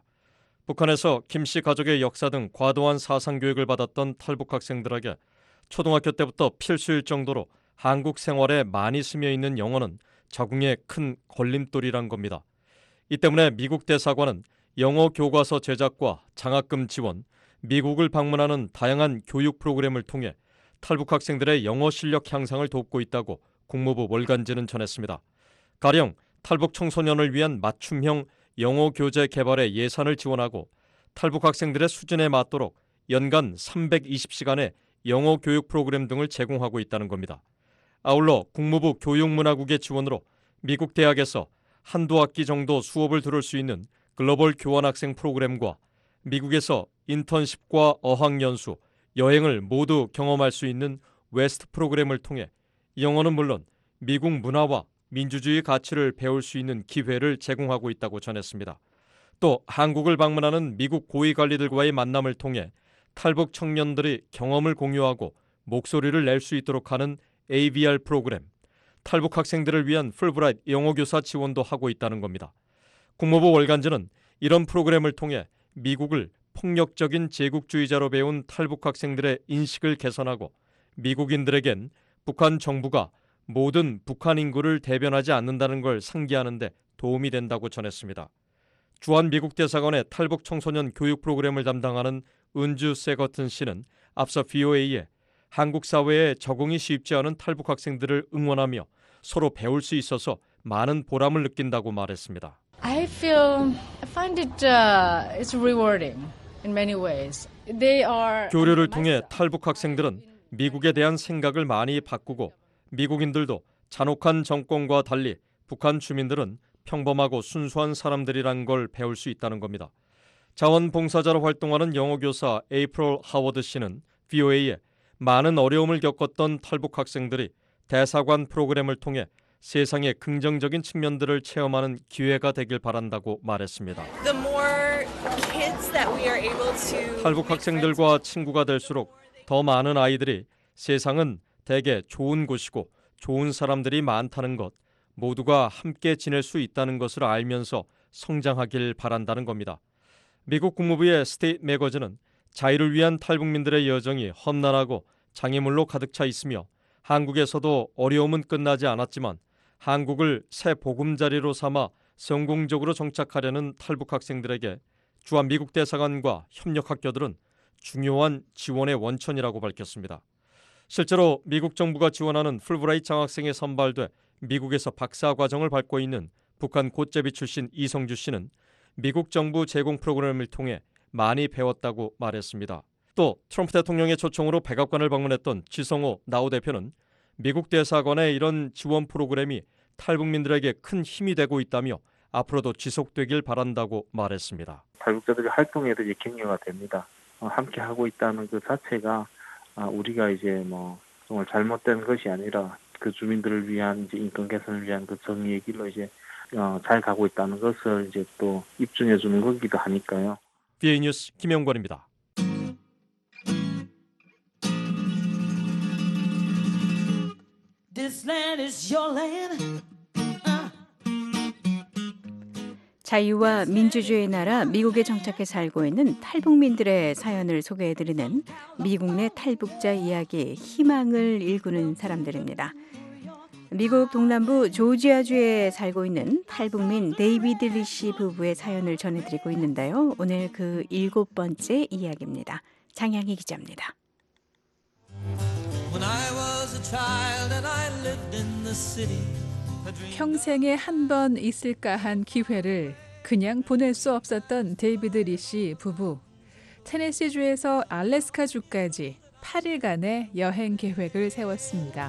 북한에서 김씨 가족의 역사 등 과도한 사상 교육을 받았던 탈북 학생들에게 초등학교 때부터 필수일 정도로 한국 생활에 많이 스며 있는 영어는 적응에 큰 걸림돌이란 겁니다. 이 때문에 미국 대사관은 영어 교과서 제작과 장학금 지원, 미국을 방문하는 다양한 교육 프로그램을 통해 탈북 학생들의 영어 실력 향상을 돕고 있다고 국무부 월간지는 전했습니다. 가령 탈북 청소년을 위한 맞춤형 영어 교재 개발에 예산을 지원하고 탈북 학생들의 수준에 맞도록 연간 삼백이십 시간의 영어 교육 프로그램 등을 제공하고 있다는 겁니다. 아울러 국무부 교육문화국의 지원으로 미국 대학에서 한두 학기 정도 수업을 들을 수 있는 글로벌 교환학생 프로그램과 미국에서 인턴십과 어학연수, 여행을 모두 경험할 수 있는 웨스트 프로그램을 통해 영어는 물론 미국 문화와 민주주의 가치를 배울 수 있는 기회를 제공하고 있다고 전했습니다. 또 한국을 방문하는 미국 고위관리들과의 만남을 통해 탈북 청년들이 경험을 공유하고 목소리를 낼 수 있도록 하는 에이비알 프로그램, 탈북 학생들을 위한 풀브라이트 영어교사 지원도 하고 있다는 겁니다. 국무부 월간지는 이런 프로그램을 통해 미국을 폭력적인 제국주의자로 배운 탈북 학생들의 인식을 개선하고 미국인들에겐 북한 정부가 모든 북한 인구를 대변하지 않는다는 걸 상기하는 데 도움이 된다고 전했습니다. 주한 미국 대사관의 탈북 청소년 교육 프로그램을 담당하는 은주 세거튼 씨는 앞서 브이오에이에 한국 사회에 적응이 쉽지 않은 탈북 학생들을 응원하며 서로 배울 수 있어서 많은 보람을 느낀다고 말했습니다. I feel, I find it, uh, it's rewarding in many ways. They are. 교류를 통해 탈북 학생들은 미국에 대한 생각을 많이 바꾸고 미국인들도 잔혹한 정권과 달리 북한 주민들은 평범하고 순수한 사람들이란 걸 배울 수 있다는 겁니다. 자원봉사자로 활동하는 영어교사 에이프릴 하워드 씨는 브이오에이에 많은 어려움을 겪었던 탈북 학생들이 대사관 프로그램을 통해 세상의 긍정적인 측면들을 체험하는 기회가 되길 바란다고 말했습니다. 탈북 학생들과 친구가 될수록 더 많은 아이들이 세상은 대개 좋은 곳이고 좋은 사람들이 많다는 것, 모두가 함께 지낼 수 있다는 것을 알면서 성장하길 바란다는 겁니다. 미국 국무부의 스테이트 매거진은 자유를 위한 탈북민들의 여정이 험난하고 장애물로 가득 차 있으며 한국에서도 어려움은 끝나지 않았지만 한국을 새 보금자리로 삼아 성공적으로 정착하려는 탈북 학생들에게 주한 미국 대사관과 협력 학교들은 중요한 지원의 원천이라고 밝혔습니다. 실제로 미국 정부가 지원하는 풀브라이트 장학생에 선발돼 미국에서 박사 과정을 밟고 있는 북한 곶제비 출신 이성주 씨는 미국 정부 제공 프로그램을 통해 많이 배웠다고 말했습니다. 또 트럼프 대통령의 초청으로 백악관을 방문했던 지성호 나우 대표는 미국 대사관의 이런 지원 프로그램이 탈북민들에게 큰 힘이 되고 있다며 앞으로도 지속되길 바란다고 말했습니다. 탈북자들의 활동에도 이제 격려가 됩니다. 어, 함께 하고 있다는 그 자체가 아, 우리가 이제 뭐 정말 잘못된 것이 아니라 그 주민들을 위한 이제 인권 개선을 위한 그 정의의 길로 이제 어, 잘 가고 있다는 것을 이제 또 입증해 주는 거기도 하니까요. 비에이 뉴스 김영권입니다. This land is your land. 자유와 민주주의의 나라 미국에 정착해 살고 있는 탈북민들의 사연을 소개해드리는 미국 내 탈북자 이야기, 희망을 일구는 사람들입니다. 미국 동남부 조지아주에 살고 있는 탈북민 데이비드 리시 부부의 사연을 전해드리고 있는데요. 오늘 그 일곱 번째 이야기입니다. 장향희 기자입니다. 평생에 한 번 있을까 한 기회를 그냥 보낼 수 없었던 데이비드 리시 부부. 테네시주에서 알래스카주까지 팔 일간의 여행 계획을 세웠습니다.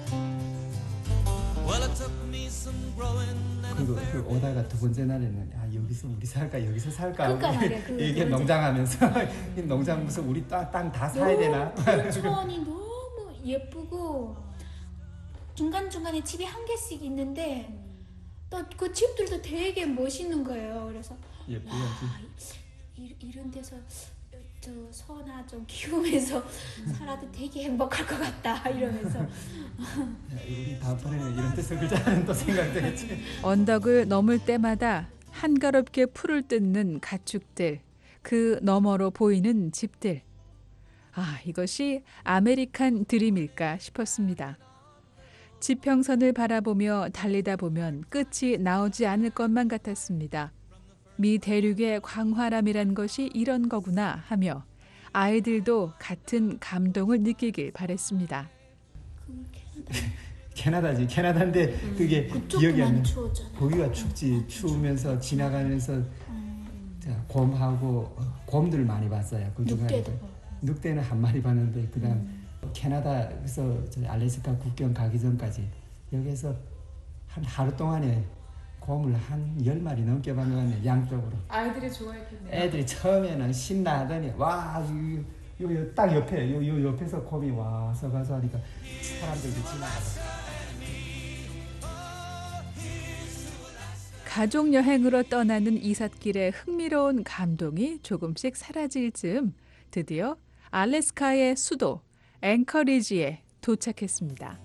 그리고 그 오다가 두 번째 날에는 아 여기서 우리 살까 여기서 살까 그러니까 말이야, 그 이게 농장하면서 농장 무슨 우리 땅 다 사야 되나? 천이 너무 예쁘고 중간 중간에 집이 한 개씩 있는데 또 그 집들도 되게 멋있는 거예요. 그래서 예쁘지. 이런 데서 저 소나 좀 키우면서 살아도 되게 행복할 것 같다 이러면서 우리 다음번에는 이런 데서 살자는 또 생각도 했지. 언덕을 넘을 때마다 한가롭게 풀을 뜯는 가축들, 그 너머로 보이는 집들. 아, 이것이 아메리칸 드림일까 싶었습니다. 지평선을 바라보며 달리다 보면 끝이 나오지 않을 것만 같았습니다. 미 대륙의 광활함이란 것이 이런 거구나 하며 아이들도 같은 감동을 느끼길 바랬습니다. 캐나다지. 캐나다인데 그게 기억이 안 나. 추웠잖아요. 거기가 춥지. 추우면서 지나가면서 자, 곰하고 곰들 많이 봤어요. 늑대도. 늑대는 한 마리 봤는데 그다음 음. 캐나다에서 알래스카 국경 가기 전까지 여기서 한 하루 동안에 곰을 한 열 마리 넘게 봤는데 양쪽으로. 아이들이 좋아했겠네요. 애들이 처음에는 신나하더니 와, 요, 요, 딱 옆에, 요, 요 옆에서 곰이 와서 가서 하니까 사람들도 지나가서. 가족 여행으로 떠나는 이삿길의 흥미로운 감동이 조금씩 사라질 즈음 드디어 알래스카의 수도 앵커리지에 도착했습니다.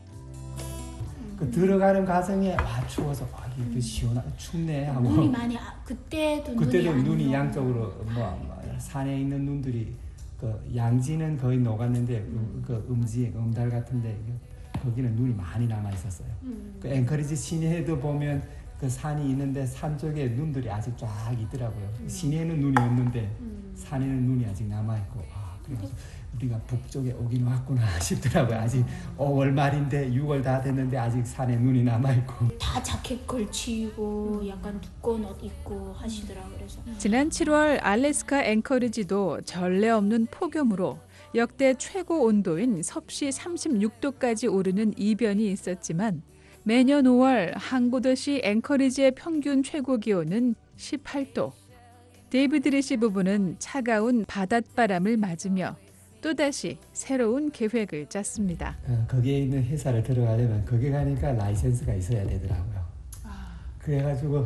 그 들어가는 과정에 아 추워서 아 이거 시원하 춥네 하고 눈이 많이 아, 그때도 그때도 눈이, 눈이 양쪽으로 뭐, 뭐 산에 있는 눈들이 그 양지는 거의 녹았는데 음, 그 음지 음달 같은데 거기는 눈이 많이 남아 있었어요. 음. 그 앵커리지 시내에도 보면 그 산이 있는데 산 쪽에 눈들이 아직 쫙 있더라고요. 음. 시내에는 눈이 없는데 음. 산에는 눈이 아직 남아 있고 아 그래서 우리가 북쪽에 오긴 왔구나 싶더라고요. 아직 오월 말인데 유월 다 됐는데 아직 산에 눈이 남아있고. 다 자켓 걸치고 약간 두꺼운 옷 입고 하시더라고요. 그래서. 지난 칠월 알래스카 앵커리지도 전례 없는 폭염으로 역대 최고 온도인 섭씨 삼십육 도까지 오르는 이변이 있었지만 매년 오월 항구 도시 앵커리지의 평균 최고 기온은 십팔 도. 데이비드 리시 부부는 차가운 바닷바람을 맞으며 또다시 새로운 계획을 짰습니다. 어, 거기에 있는 회사를 들어가려면 거기 가니까 라이센스가 있어야 되더라고요. 아. 그래가지고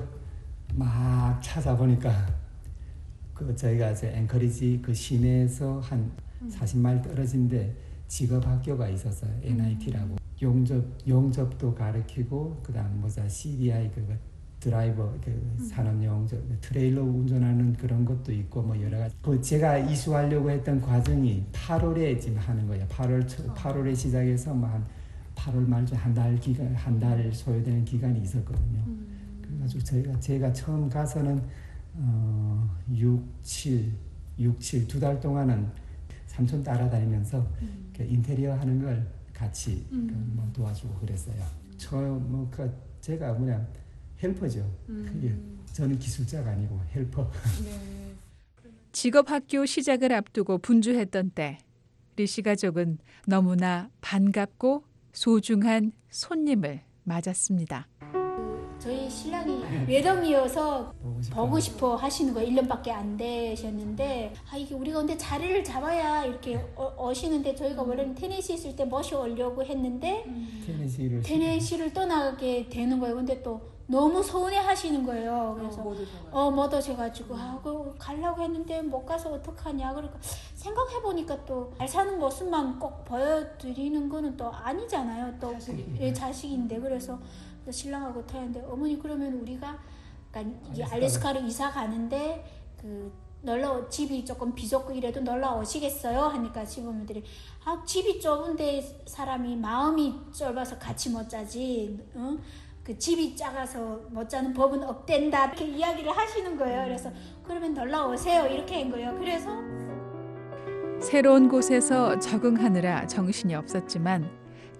막 찾아보니까 그 저희가 이제 앵커리지 그 시내에서 한 음. 사십 마일 떨어진데 직업학교가 있었어요. 엔아이티라고. 음. 용접, 용접도 가르치고 그다음 뭐자 씨디아이 그 드라이버 그 음. 산업용접 트레일러 운전하는 그런 것도 있고 뭐 여러 가지. 그 제가 이수하려고 했던 과정이 팔월에 지금 하는 거예요. 팔월 팔월에 시작해서 뭐 한 팔월 말쯤 한 달 기간 한 달 소요되는 기간이 있었거든요. 음. 그래가지고 저희가 제가 처음 가서는 어, 육, 칠, 육, 칠 두 달 동안은 삼촌 따라다니면서 음. 그 인테리어 하는 걸 같이 음. 그 뭐 도와주고 그랬어요. 저 뭐 그 제가 뭐냐 헬퍼죠. 음. 저는 기술자가 아니고 헬퍼. 네. 직업학교 시작을 앞두고 분주했던 때 리시 가족은 너무나 반갑고 소중한 손님을 맞았습니다. 저희 신랑이 외동이어서 보고 싶어, 보고 싶어 하시는 거 일 년밖에 안 되셨는데 아 이게 우리가 근데 자리를 잡아야 이렇게 어, 오시는데 저희가 원래는 테네시 있을 때 모셔오려고 했는데 음. 테네시를, 테네시를 떠나게 되는 거예요. 근데 또 너무 서운해 하시는 거예요. 그래서 어, 못 오셔가지고 아, 그 가려고 했는데 못 가서 어떡하냐. 그러니까 생각해보니까 또 잘 사는 모습만 꼭 보여드리는 거는 또 아니잖아요. 또 자식이. 자식인데 그래서 신랑하고 타는데 어머니 그러면 우리가 그러니까 이 알래스카로 이사 가는데 그 놀러 집이 조금 비좁고 이래도 놀러 오시겠어요? 하니까 시부모들이 아 집이 좁은데 사람이 마음이 좁아서 같이 못 자지. 어? 그 집이 작아서 못 자는 법은 없댄다 이렇게 이야기를 하시는 거예요. 그래서 그러면 놀러 오세요 이렇게 한 거예요. 그래서 새로운 곳에서 적응하느라 정신이 없었지만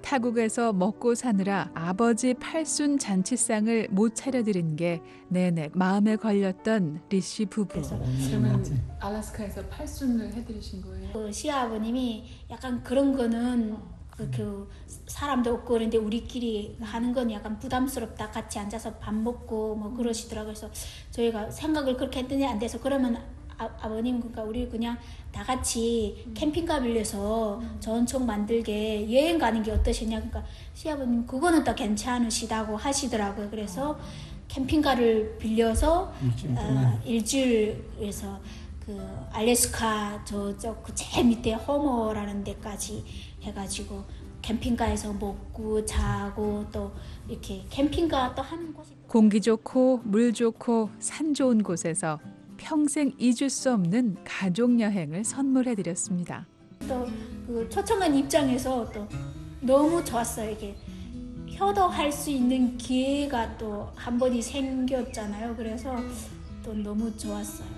타국에서 먹고 사느라 아버지 팔순 잔치상을 못 차려드린 게 내내 마음에 걸렸던 리씨 부부. 그러면 알래스카에서 팔순을 해드리신 거예요? 그 시아버님이 약간 그런 거는 그, 그 사람도 없고 그런데 우리끼리 하는 건 약간 부담스럽다. 같이 앉아서 밥 먹고 뭐 그러시더라고요. 그래서 저희가 생각을 그렇게 했더니 안 돼서 그러면 아, 아버님 그러니까 우리 그냥 다 같이 캠핑카 빌려서 전총 만들게 여행 가는 게 어떠시냐. 그러니까 시아버님 그거는 또 괜찮으시다고 하시더라고요. 그래서 캠핑카를 빌려서 일주일 동안. 어, 일주일에서 그 알래스카 저쪽 그 제일 밑에 허머라는 데까지 해가지고 캠핑카에서 먹고 자고 또 이렇게 캠핑카 또 하는 곳이 공기 좋고 물 좋고 산 좋은 곳에서 평생 잊을 수 없는 가족 여행을 선물해드렸습니다. 또 그 초청한 입장에서 또 너무 좋았어요. 이게 효도할 수 있는 기회가 또 한 번이 생겼잖아요. 그래서 또 너무 좋았어요.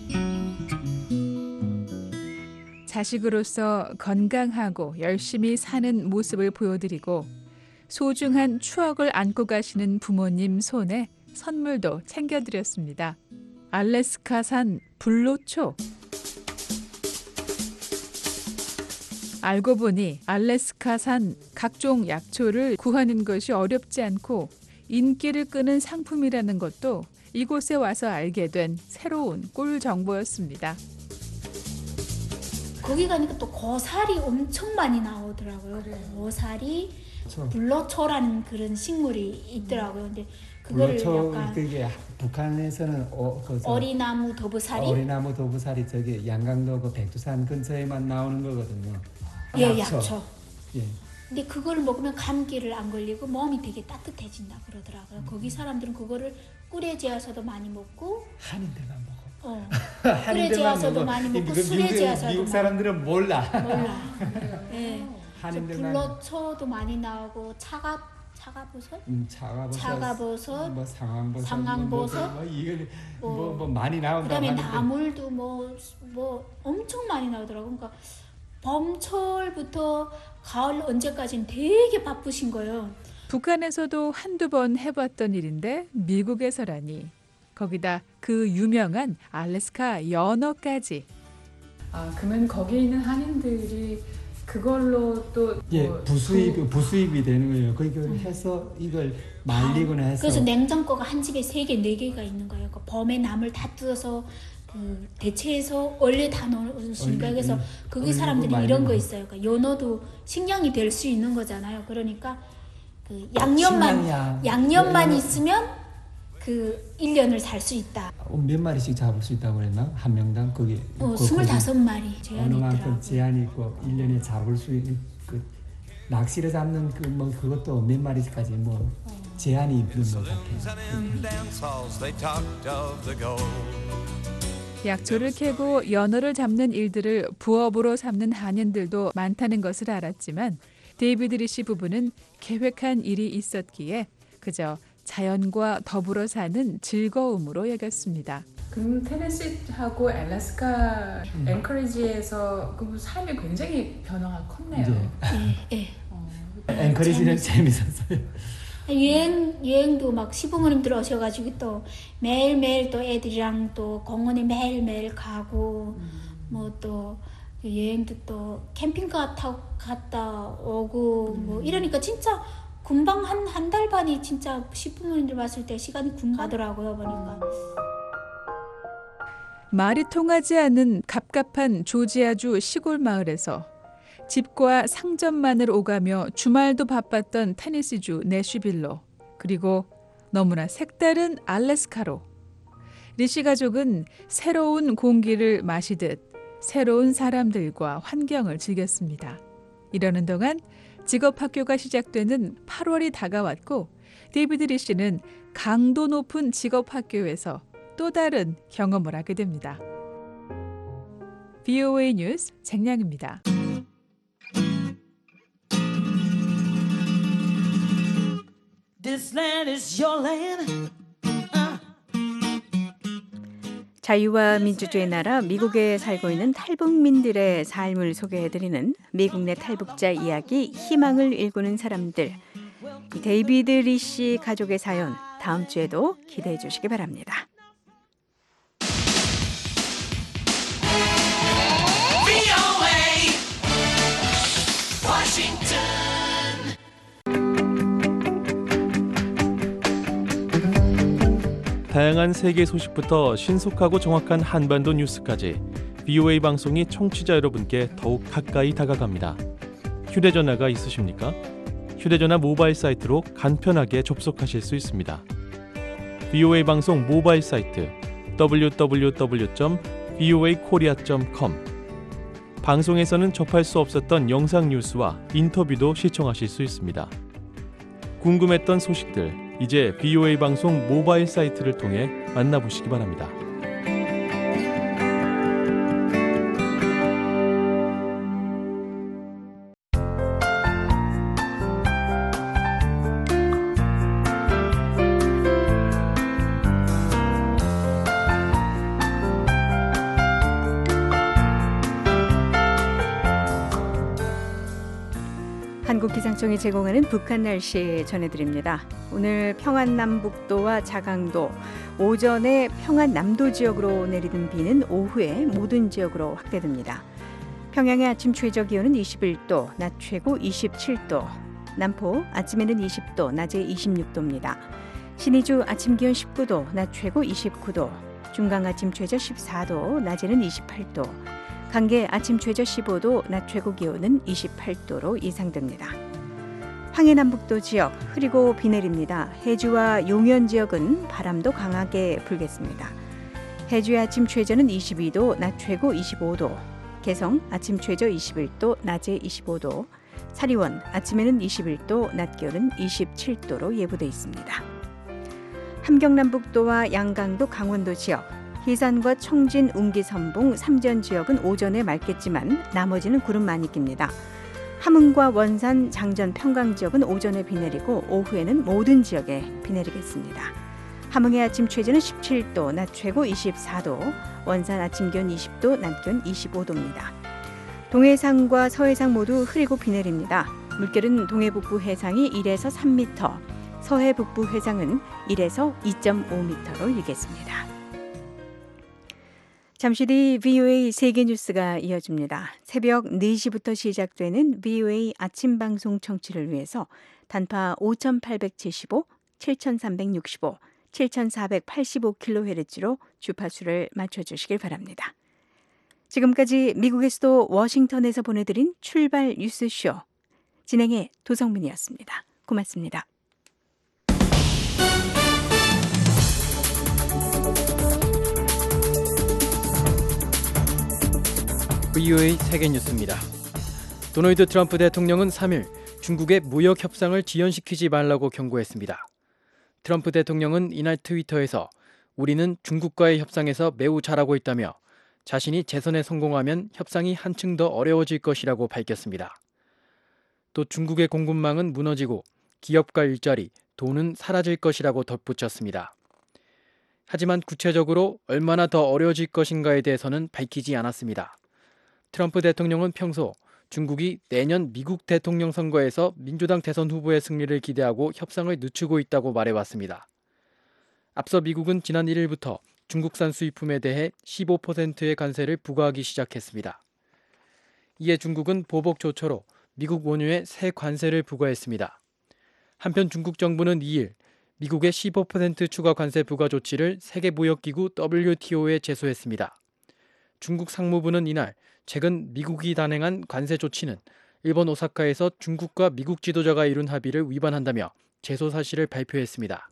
자식으로서 건강하고 열심히 사는 모습을 보여드리고 소중한 추억을 안고 가시는 부모님 손에 선물도 챙겨드렸습니다. 알래스카산 불로초. 알고 보니 알래스카산 각종 약초를 구하는 것이 어렵지 않고 인기를 끄는 상품이라는 것도 이곳에 와서 알게 된 새로운 꿀 정보였습니다. 거기 가니까 또 고사리 엄청 많이 나오더라고요. 고사리, 불로초라는 그런 식물이 있더라고요. 근데 그거를 불로초 약간 그게 북한에서는 어, 그 어리나무 도부사리, 어리나무 도부사리 저기 양강도 그 백두산 근처에만 나오는 거거든요. 예, 약초. 약초. 예. 근데 그걸 먹으면 감기를 안 걸리고 몸이 되게 따뜻해진다 그러더라고요. 음. 거기 사람들은 그거를 꿀에 재워서도 많이 먹고 한인들만 먹어. 어. 꿀에 재워서도 많이 먹고 술에 재워서도 미국 사람들은 몰라. 몰라. 예. 한인들만 불로초도 많이 나오고 차가 차가버섯, 음, 차가버섯, 차가버섯, 뭐 상황버섯, 상황버섯, 뭐, 뭐, 이거 뭐, 뭐, 뭐 많이 나온다. 그다음에 나물도 뭐뭐 뭐 엄청 많이 나오더라고. 그러니까 봄철부터 가을 언제까지는 되게 바쁘신 거예요. 북한에서도 한두 번 해봤던 일인데 미국에서라니. 거기다 그 유명한 알래스카 연어까지. 아, 그러면 거기에 있는 한인들이 그걸로 또 예, 뭐 부수입 그, 부수입이 되는 거예요. 그걸 해서 이걸 말리거나 해서. 그래서 냉장고가 한 집에 세 개, 네 개가 있는 거예요. 그 봄에 나물 다 뜯어서 그 대체해서 원래 다 넣으시니까 그래서 거기 사람들이 이런 거 있어요. 그러니까 연어도 식량이 될 수 있는 거잖아요. 그러니까 그 양념만 식량이야. 양념만 연어. 있으면 그 일 년을 살 수 있다. 몇 마리씩 잡을 수 있다고 그랬나? 한 명당 거기. 어, 스물다섯 마리 제한이 어느 만큼 있더라고요. 제한이 있고 일 년에 잡을 수 있는 그 낚시를 잡는 그 뭐 그것도 몇 마리까지 뭐 제한이 있는 것 같아요. 약초를 캐고 연어를 잡는 일들을 부업으로 삼는 한인들도 많다는 것을 알았지만 데이비드 리씨 부부는 계획한 일이 있었기에 그저 자연과 더불어 사는 즐거움으로 여겼습니다. 그럼 테네시하고 알래스카 음. 앵커리지에서 그 삶이 굉장히 변화가 컸네요. 예, 예. 앵커리지는 재밌었어요. 여행 여행도 막 시부모님들 오셔가지고 또 매일매일 또 애들이랑 또 공원에 매일매일 가고 뭐 또 여행도 또 캠핑카 타고 갔다 오고 뭐 이러니까 진짜 금방 한 한 달 반이 진짜 시부모님들 봤을 때 시간이 금방 가더라고요 보니까. 말이 통하지 않는 갑갑한 조지아주 시골 마을에서 집과 상점만을 오가며 주말도 바빴던 테네시주 내쉬빌로, 그리고 너무나 색다른 알래스카로 리씨 가족은 새로운 공기를 마시듯 새로운 사람들과 환경을 즐겼습니다. 이러는 동안 직업학교가 시작되는 팔월이 다가왔고 데이비드 리씨는 강도 높은 직업학교에서 또 다른 경험을 하게 됩니다. 브이오에이 뉴스 쟁량입니다. This land is your land. 자유와 민주주의 나라 미국에 살고 있는 탈북민들의 삶을 소개해드리는 미국 내 탈북자 이야기, 희망을 일구는 사람들. 이 데이비드 리씨 가족의 사연, 다음 주에도 기대해 주시기 바랍니다. 다양한 세계 소식부터 신속하고 정확한 한반도 뉴스까지 브이오에이 방송이 청취자 여러분께 더욱 가까이 다가갑니다. 휴대전화가 있으십니까? 휴대전화 모바일 사이트로 간편하게 접속하실 수 있습니다. 브이오에이 방송 모바일 사이트 더블유 더블유 더블유 점 브이오에이 코리아 점 컴. 방송에서는 접할 수 없었던 영상 뉴스와 인터뷰도 시청하실 수 있습니다. 궁금했던 소식들, 이제 브이오에이 방송 모바일 사이트를 통해 만나보시기 바랍니다. 한국기상청이 제공하는 북한 날씨 전해드립니다. 오늘 평안남북도와 자강도, 오전에 평안남도 지역으로 내리는 비는 오후에 모든 지역으로 확대됩니다. 평양의 아침 최저 기온은 이십일 도, 낮 최고 이십칠 도, 남포 아침에는 이십 도, 낮에 이십육 도입니다. 신의주 아침 기온 십구 도, 낮 최고 이십구 도, 중강 아침 최저 십사 도, 낮에는 이십팔 도, 강계 아침 최저 십오 도, 낮 최고 기온은 이십팔 도로 예상됩니다. 황해남북도 지역 흐리고 비 내립니다. 해주와 용현 지역은 바람도 강하게 불겠습니다. 해주의 아침 최저는 이십이 도, 낮 최고 이십오 도, 개성 아침 최저 이십일 도, 낮에 이십오 도, 사리원 아침에는 이십일 도, 낮 기온은 이십칠 도로 예보돼 있습니다. 함경남북도와 양강도 강원도 지역, 희산과 청진, 웅기, 선봉, 삼전 지역은 오전에 맑겠지만 나머지는 구름 많이 낍니다. 함흥과 원산, 장전, 평강 지역은 오전에 비 내리고 오후에는 모든 지역에 비 내리겠습니다. 함흥의 아침 최저는 십칠 도, 낮 최고 이십사 도, 원산 아침 기온 이십 도, 낮 기온 이십오 도입니다. 동해상과 서해상 모두 흐리고 비 내립니다. 물결은 동해북부 해상이 일에서 삼 미터, 서해북부 해상은 일에서 이 점 오 미터로 일겠습니다. 잠시 뒤 브이오에이 세계 뉴스가 이어집니다. 새벽 네 시부터 시작되는 브이오에이 아침 방송 청취를 위해서 단파 오천팔백칠십오, 칠천삼백육십오, 칠천사백팔십오 킬로헤르츠로 주파수를 맞춰주시길 바랍니다. 지금까지 미국의 수도 워싱턴에서 보내드린 출발 뉴스쇼, 진행의 도성민이었습니다. 고맙습니다. 브이오에이 세계뉴스입니다. 도널드 트럼프 대통령은 삼 일 중국의 무역 협상을 지연시키지 말라고 경고했습니다. 트럼프 대통령은 이날 트위터에서 우리는 중국과의 협상에서 매우 잘하고 있다며 자신이 재선에 성공하면 협상이 한층 더 어려워질 것이라고 밝혔습니다. 또 중국의 공급망은 무너지고 기업과 일자리, 돈은 사라질 것이라고 덧붙였습니다. 하지만 구체적으로 얼마나 더 어려워질 것인가에 대해서는 밝히지 않았습니다. 트럼프 대통령은 평소 중국이 내년 미국 대통령 선거에서 민주당 대선 후보의 승리를 기대하고 협상을 늦추고 있다고 말해왔습니다. 앞서 미국은 지난 일 일부터 중국산 수입품에 대해 십오 퍼센트의 관세를 부과하기 시작했습니다. 이에 중국은 보복 조처로 미국 원유에 새 관세를 부과했습니다. 한편 중국 정부는 이 일 미국의 십오 퍼센트 추가 관세 부과 조치를 세계무역기구 더블유티오에 제소했습니다. 중국 상무부는 이날 최근 미국이 단행한 관세 조치는 일본 오사카에서 중국과 미국 지도자가 이룬 합의를 위반한다며 제소 사실을 발표했습니다.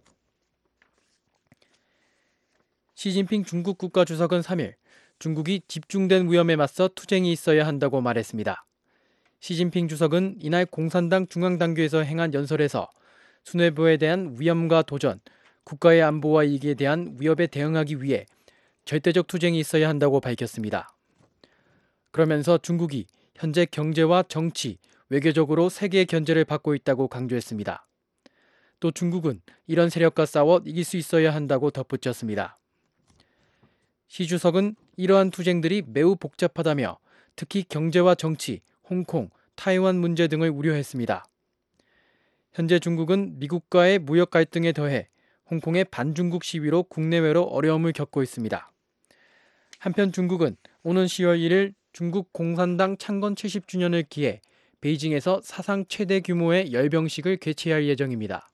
시진핑 중국 국가주석은 삼 일 중국이 집중된 위험에 맞서 투쟁이 있어야 한다고 말했습니다. 시진핑 주석은 이날 공산당 중앙당규에서 행한 연설에서 수뇌부에 대한 위험과 도전, 국가의 안보와 이익에 대한 위협에 대응하기 위해 절대적 투쟁이 있어야 한다고 밝혔습니다. 그러면서 중국이 현재 경제와 정치, 외교적으로 세계의 견제를 받고 있다고 강조했습니다. 또 중국은 이런 세력과 싸워 이길 수 있어야 한다고 덧붙였습니다. 시 주석은 이러한 투쟁들이 매우 복잡하다며 특히 경제와 정치, 홍콩, 타이완 문제 등을 우려했습니다. 현재 중국은 미국과의 무역 갈등에 더해 홍콩의 반중국 시위로 국내외로 어려움을 겪고 있습니다. 한편 중국은 오는 시월 일일 중국 공산당 창건 칠십 주년을 기해 베이징에서 사상 최대 규모의 열병식을 개최할 예정입니다.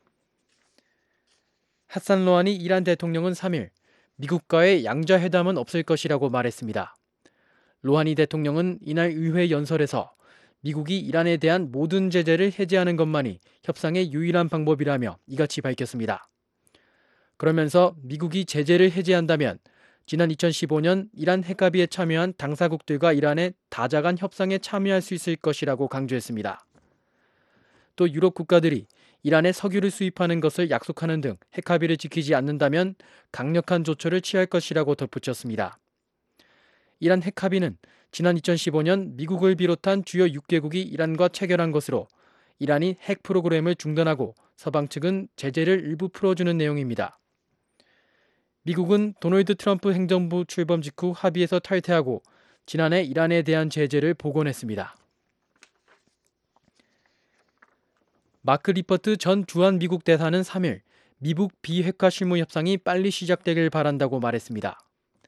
하산 로하니 이란 대통령은 삼 일 미국과의 양자회담은 없을 것이라고 말했습니다. 로하니 대통령은 이날 의회 연설에서 미국이 이란에 대한 모든 제재를 해제하는 것만이 협상의 유일한 방법이라며 이같이 밝혔습니다. 그러면서 미국이 제재를 해제한다면 지난 이천십오 년 이란 핵합의에 참여한 당사국들과 이란의 다자간 협상에 참여할 수 있을 것이라고 강조했습니다. 또 유럽 국가들이 이란에 석유를 수입하는 것을 약속하는 등 핵합의를 지키지 않는다면 강력한 조처를 취할 것이라고 덧붙였습니다. 이란 핵합의는 지난 이천십오 년 미국을 비롯한 주요 육 개국이 이란과 체결한 것으로 이란이 핵 프로그램을 중단하고 서방 측은 제재를 일부 풀어주는 내용입니다. 미국은 도널드 트럼프 행정부 출범 직후 합의에서 탈퇴하고 지난해 이란에 대한 제재를 복원했습니다. 마크 리퍼트 전 주한 미국 대사는 삼 일 미북 비핵화 실무 협상이 빨리 시작되길 바란다고 말했습니다.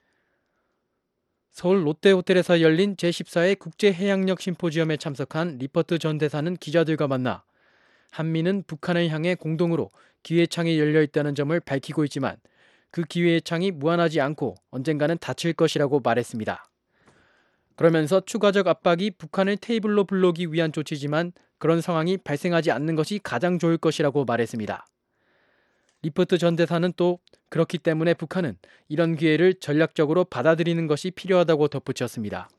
서울 롯데호텔에서 열린 제십사 회 국제해양력 심포지엄에 참석한 리퍼트 전 대사는 기자들과 만나 한미는 북한을 향해 공동으로 기회의 창이 열려 있다는 점을 밝히고 있지만 그 기회의 창이 무한하지 않고 언젠가는 닫힐 것이라고 말했습니다. 그러면서 추가적 압박이 북한을 테이블로 불러오기 위한 조치지만 그런 상황이 발생하지 않는 것이 가장 좋을 것이라고 말했습니다. 리퍼트 전 대사는 또 그렇기 때문에 북한은 이런 기회를 전략적으로 받아들이는 것이 필요하다고 덧붙였습니다.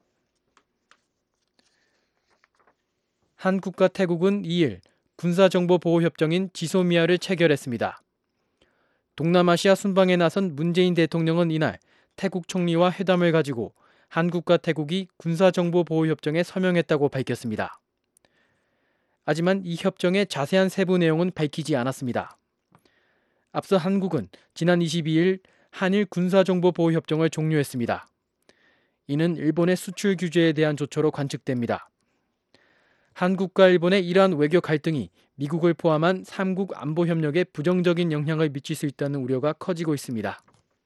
한국과 태국은 이 일 군사정보보호협정인 지소미아를 체결했습니다. 동남아시아 순방에 나선 문재인 대통령은 이날 태국 총리와 회담을 가지고 한국과 태국이 군사정보보호협정에 서명했다고 밝혔습니다. 하지만 이 협정의 자세한 세부 내용은 밝히지 않았습니다. 앞서 한국은 지난 이십이 일 한일 군사정보보호협정을 종료했습니다. 이는 일본의 수출 규제에 대한 조처로 관측됩니다. 한국과 일본의 이러한 외교 갈등이 미국을 포함한 삼국 안보협력에 부정적인 영향을 미칠 수 있다는 우려가 커지고 있습니다.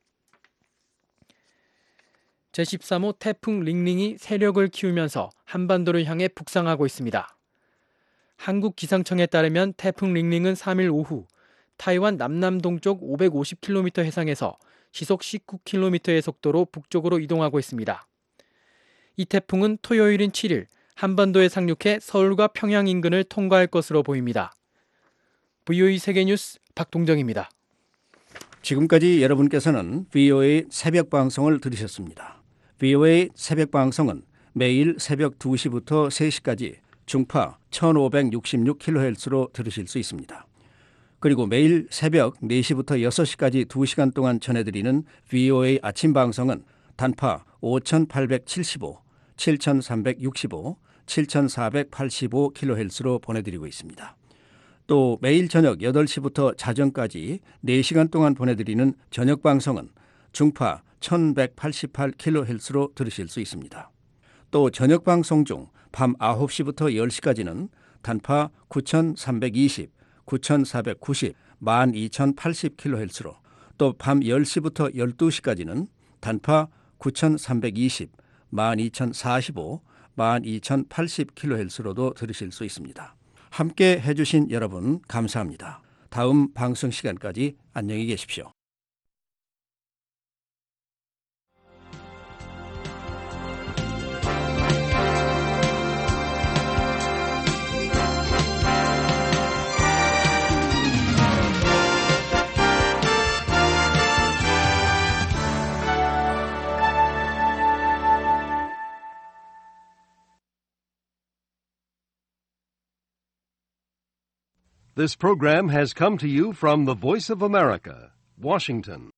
제십삼 호 태풍 링링이 세력을 키우면서 한반도를 향해 북상하고 있습니다. 한국 기상청에 따르면 태풍 링링은 삼 일 오후 타이완 남남동쪽 오백오십 킬로미터 해상에서 시속 십구 킬로미터의 속도로 북쪽으로 이동하고 있습니다. 이 태풍은 토요일인 칠 일 한반도에 상륙해 서울과 평양 인근을 통과할 것으로 보입니다. 브이오에이 세계뉴스 박동정입니다. 지금까지 여러분께서는 브이오에이 새벽 방송을 들으셨습니다. 브이오에이 새벽 방송은 매일 새벽 두 시부터 세 시까지 중파 천오백육십육 킬로헤르츠로 들으실 수 있습니다. 그리고 매일 새벽 네 시부터 여섯 시까지 두 시간 동안 전해드리는 브이오에이 아침 방송은 단파 오천팔백칠십오, 칠천삼백육십오, 칠천사백팔십오 킬로헤르츠로 보내드리고 있습니다. 또 매일 저녁 여덟 시부터 자정까지 네 시간 동안 보내드리는 저녁 방송은 중파 천백팔십팔 킬로헤르츠로 들으실 수 있습니다. 또 저녁 방송 중 밤 아홉 시부터 열 시까지는 단파 구천삼백이십, 구천사백구십, 만 이천팔십 킬로헤르츠로 또 밤 열 시부터 열두 시까지는 단파 구천삼백이십, 만 이천사십오, 만 이천팔십 킬로헤르츠로도 들으실 수 있습니다. 함께 해주신 여러분 감사합니다. 다음 방송 시간까지 안녕히 계십시오. This program has come to you from the Voice of America, Washington.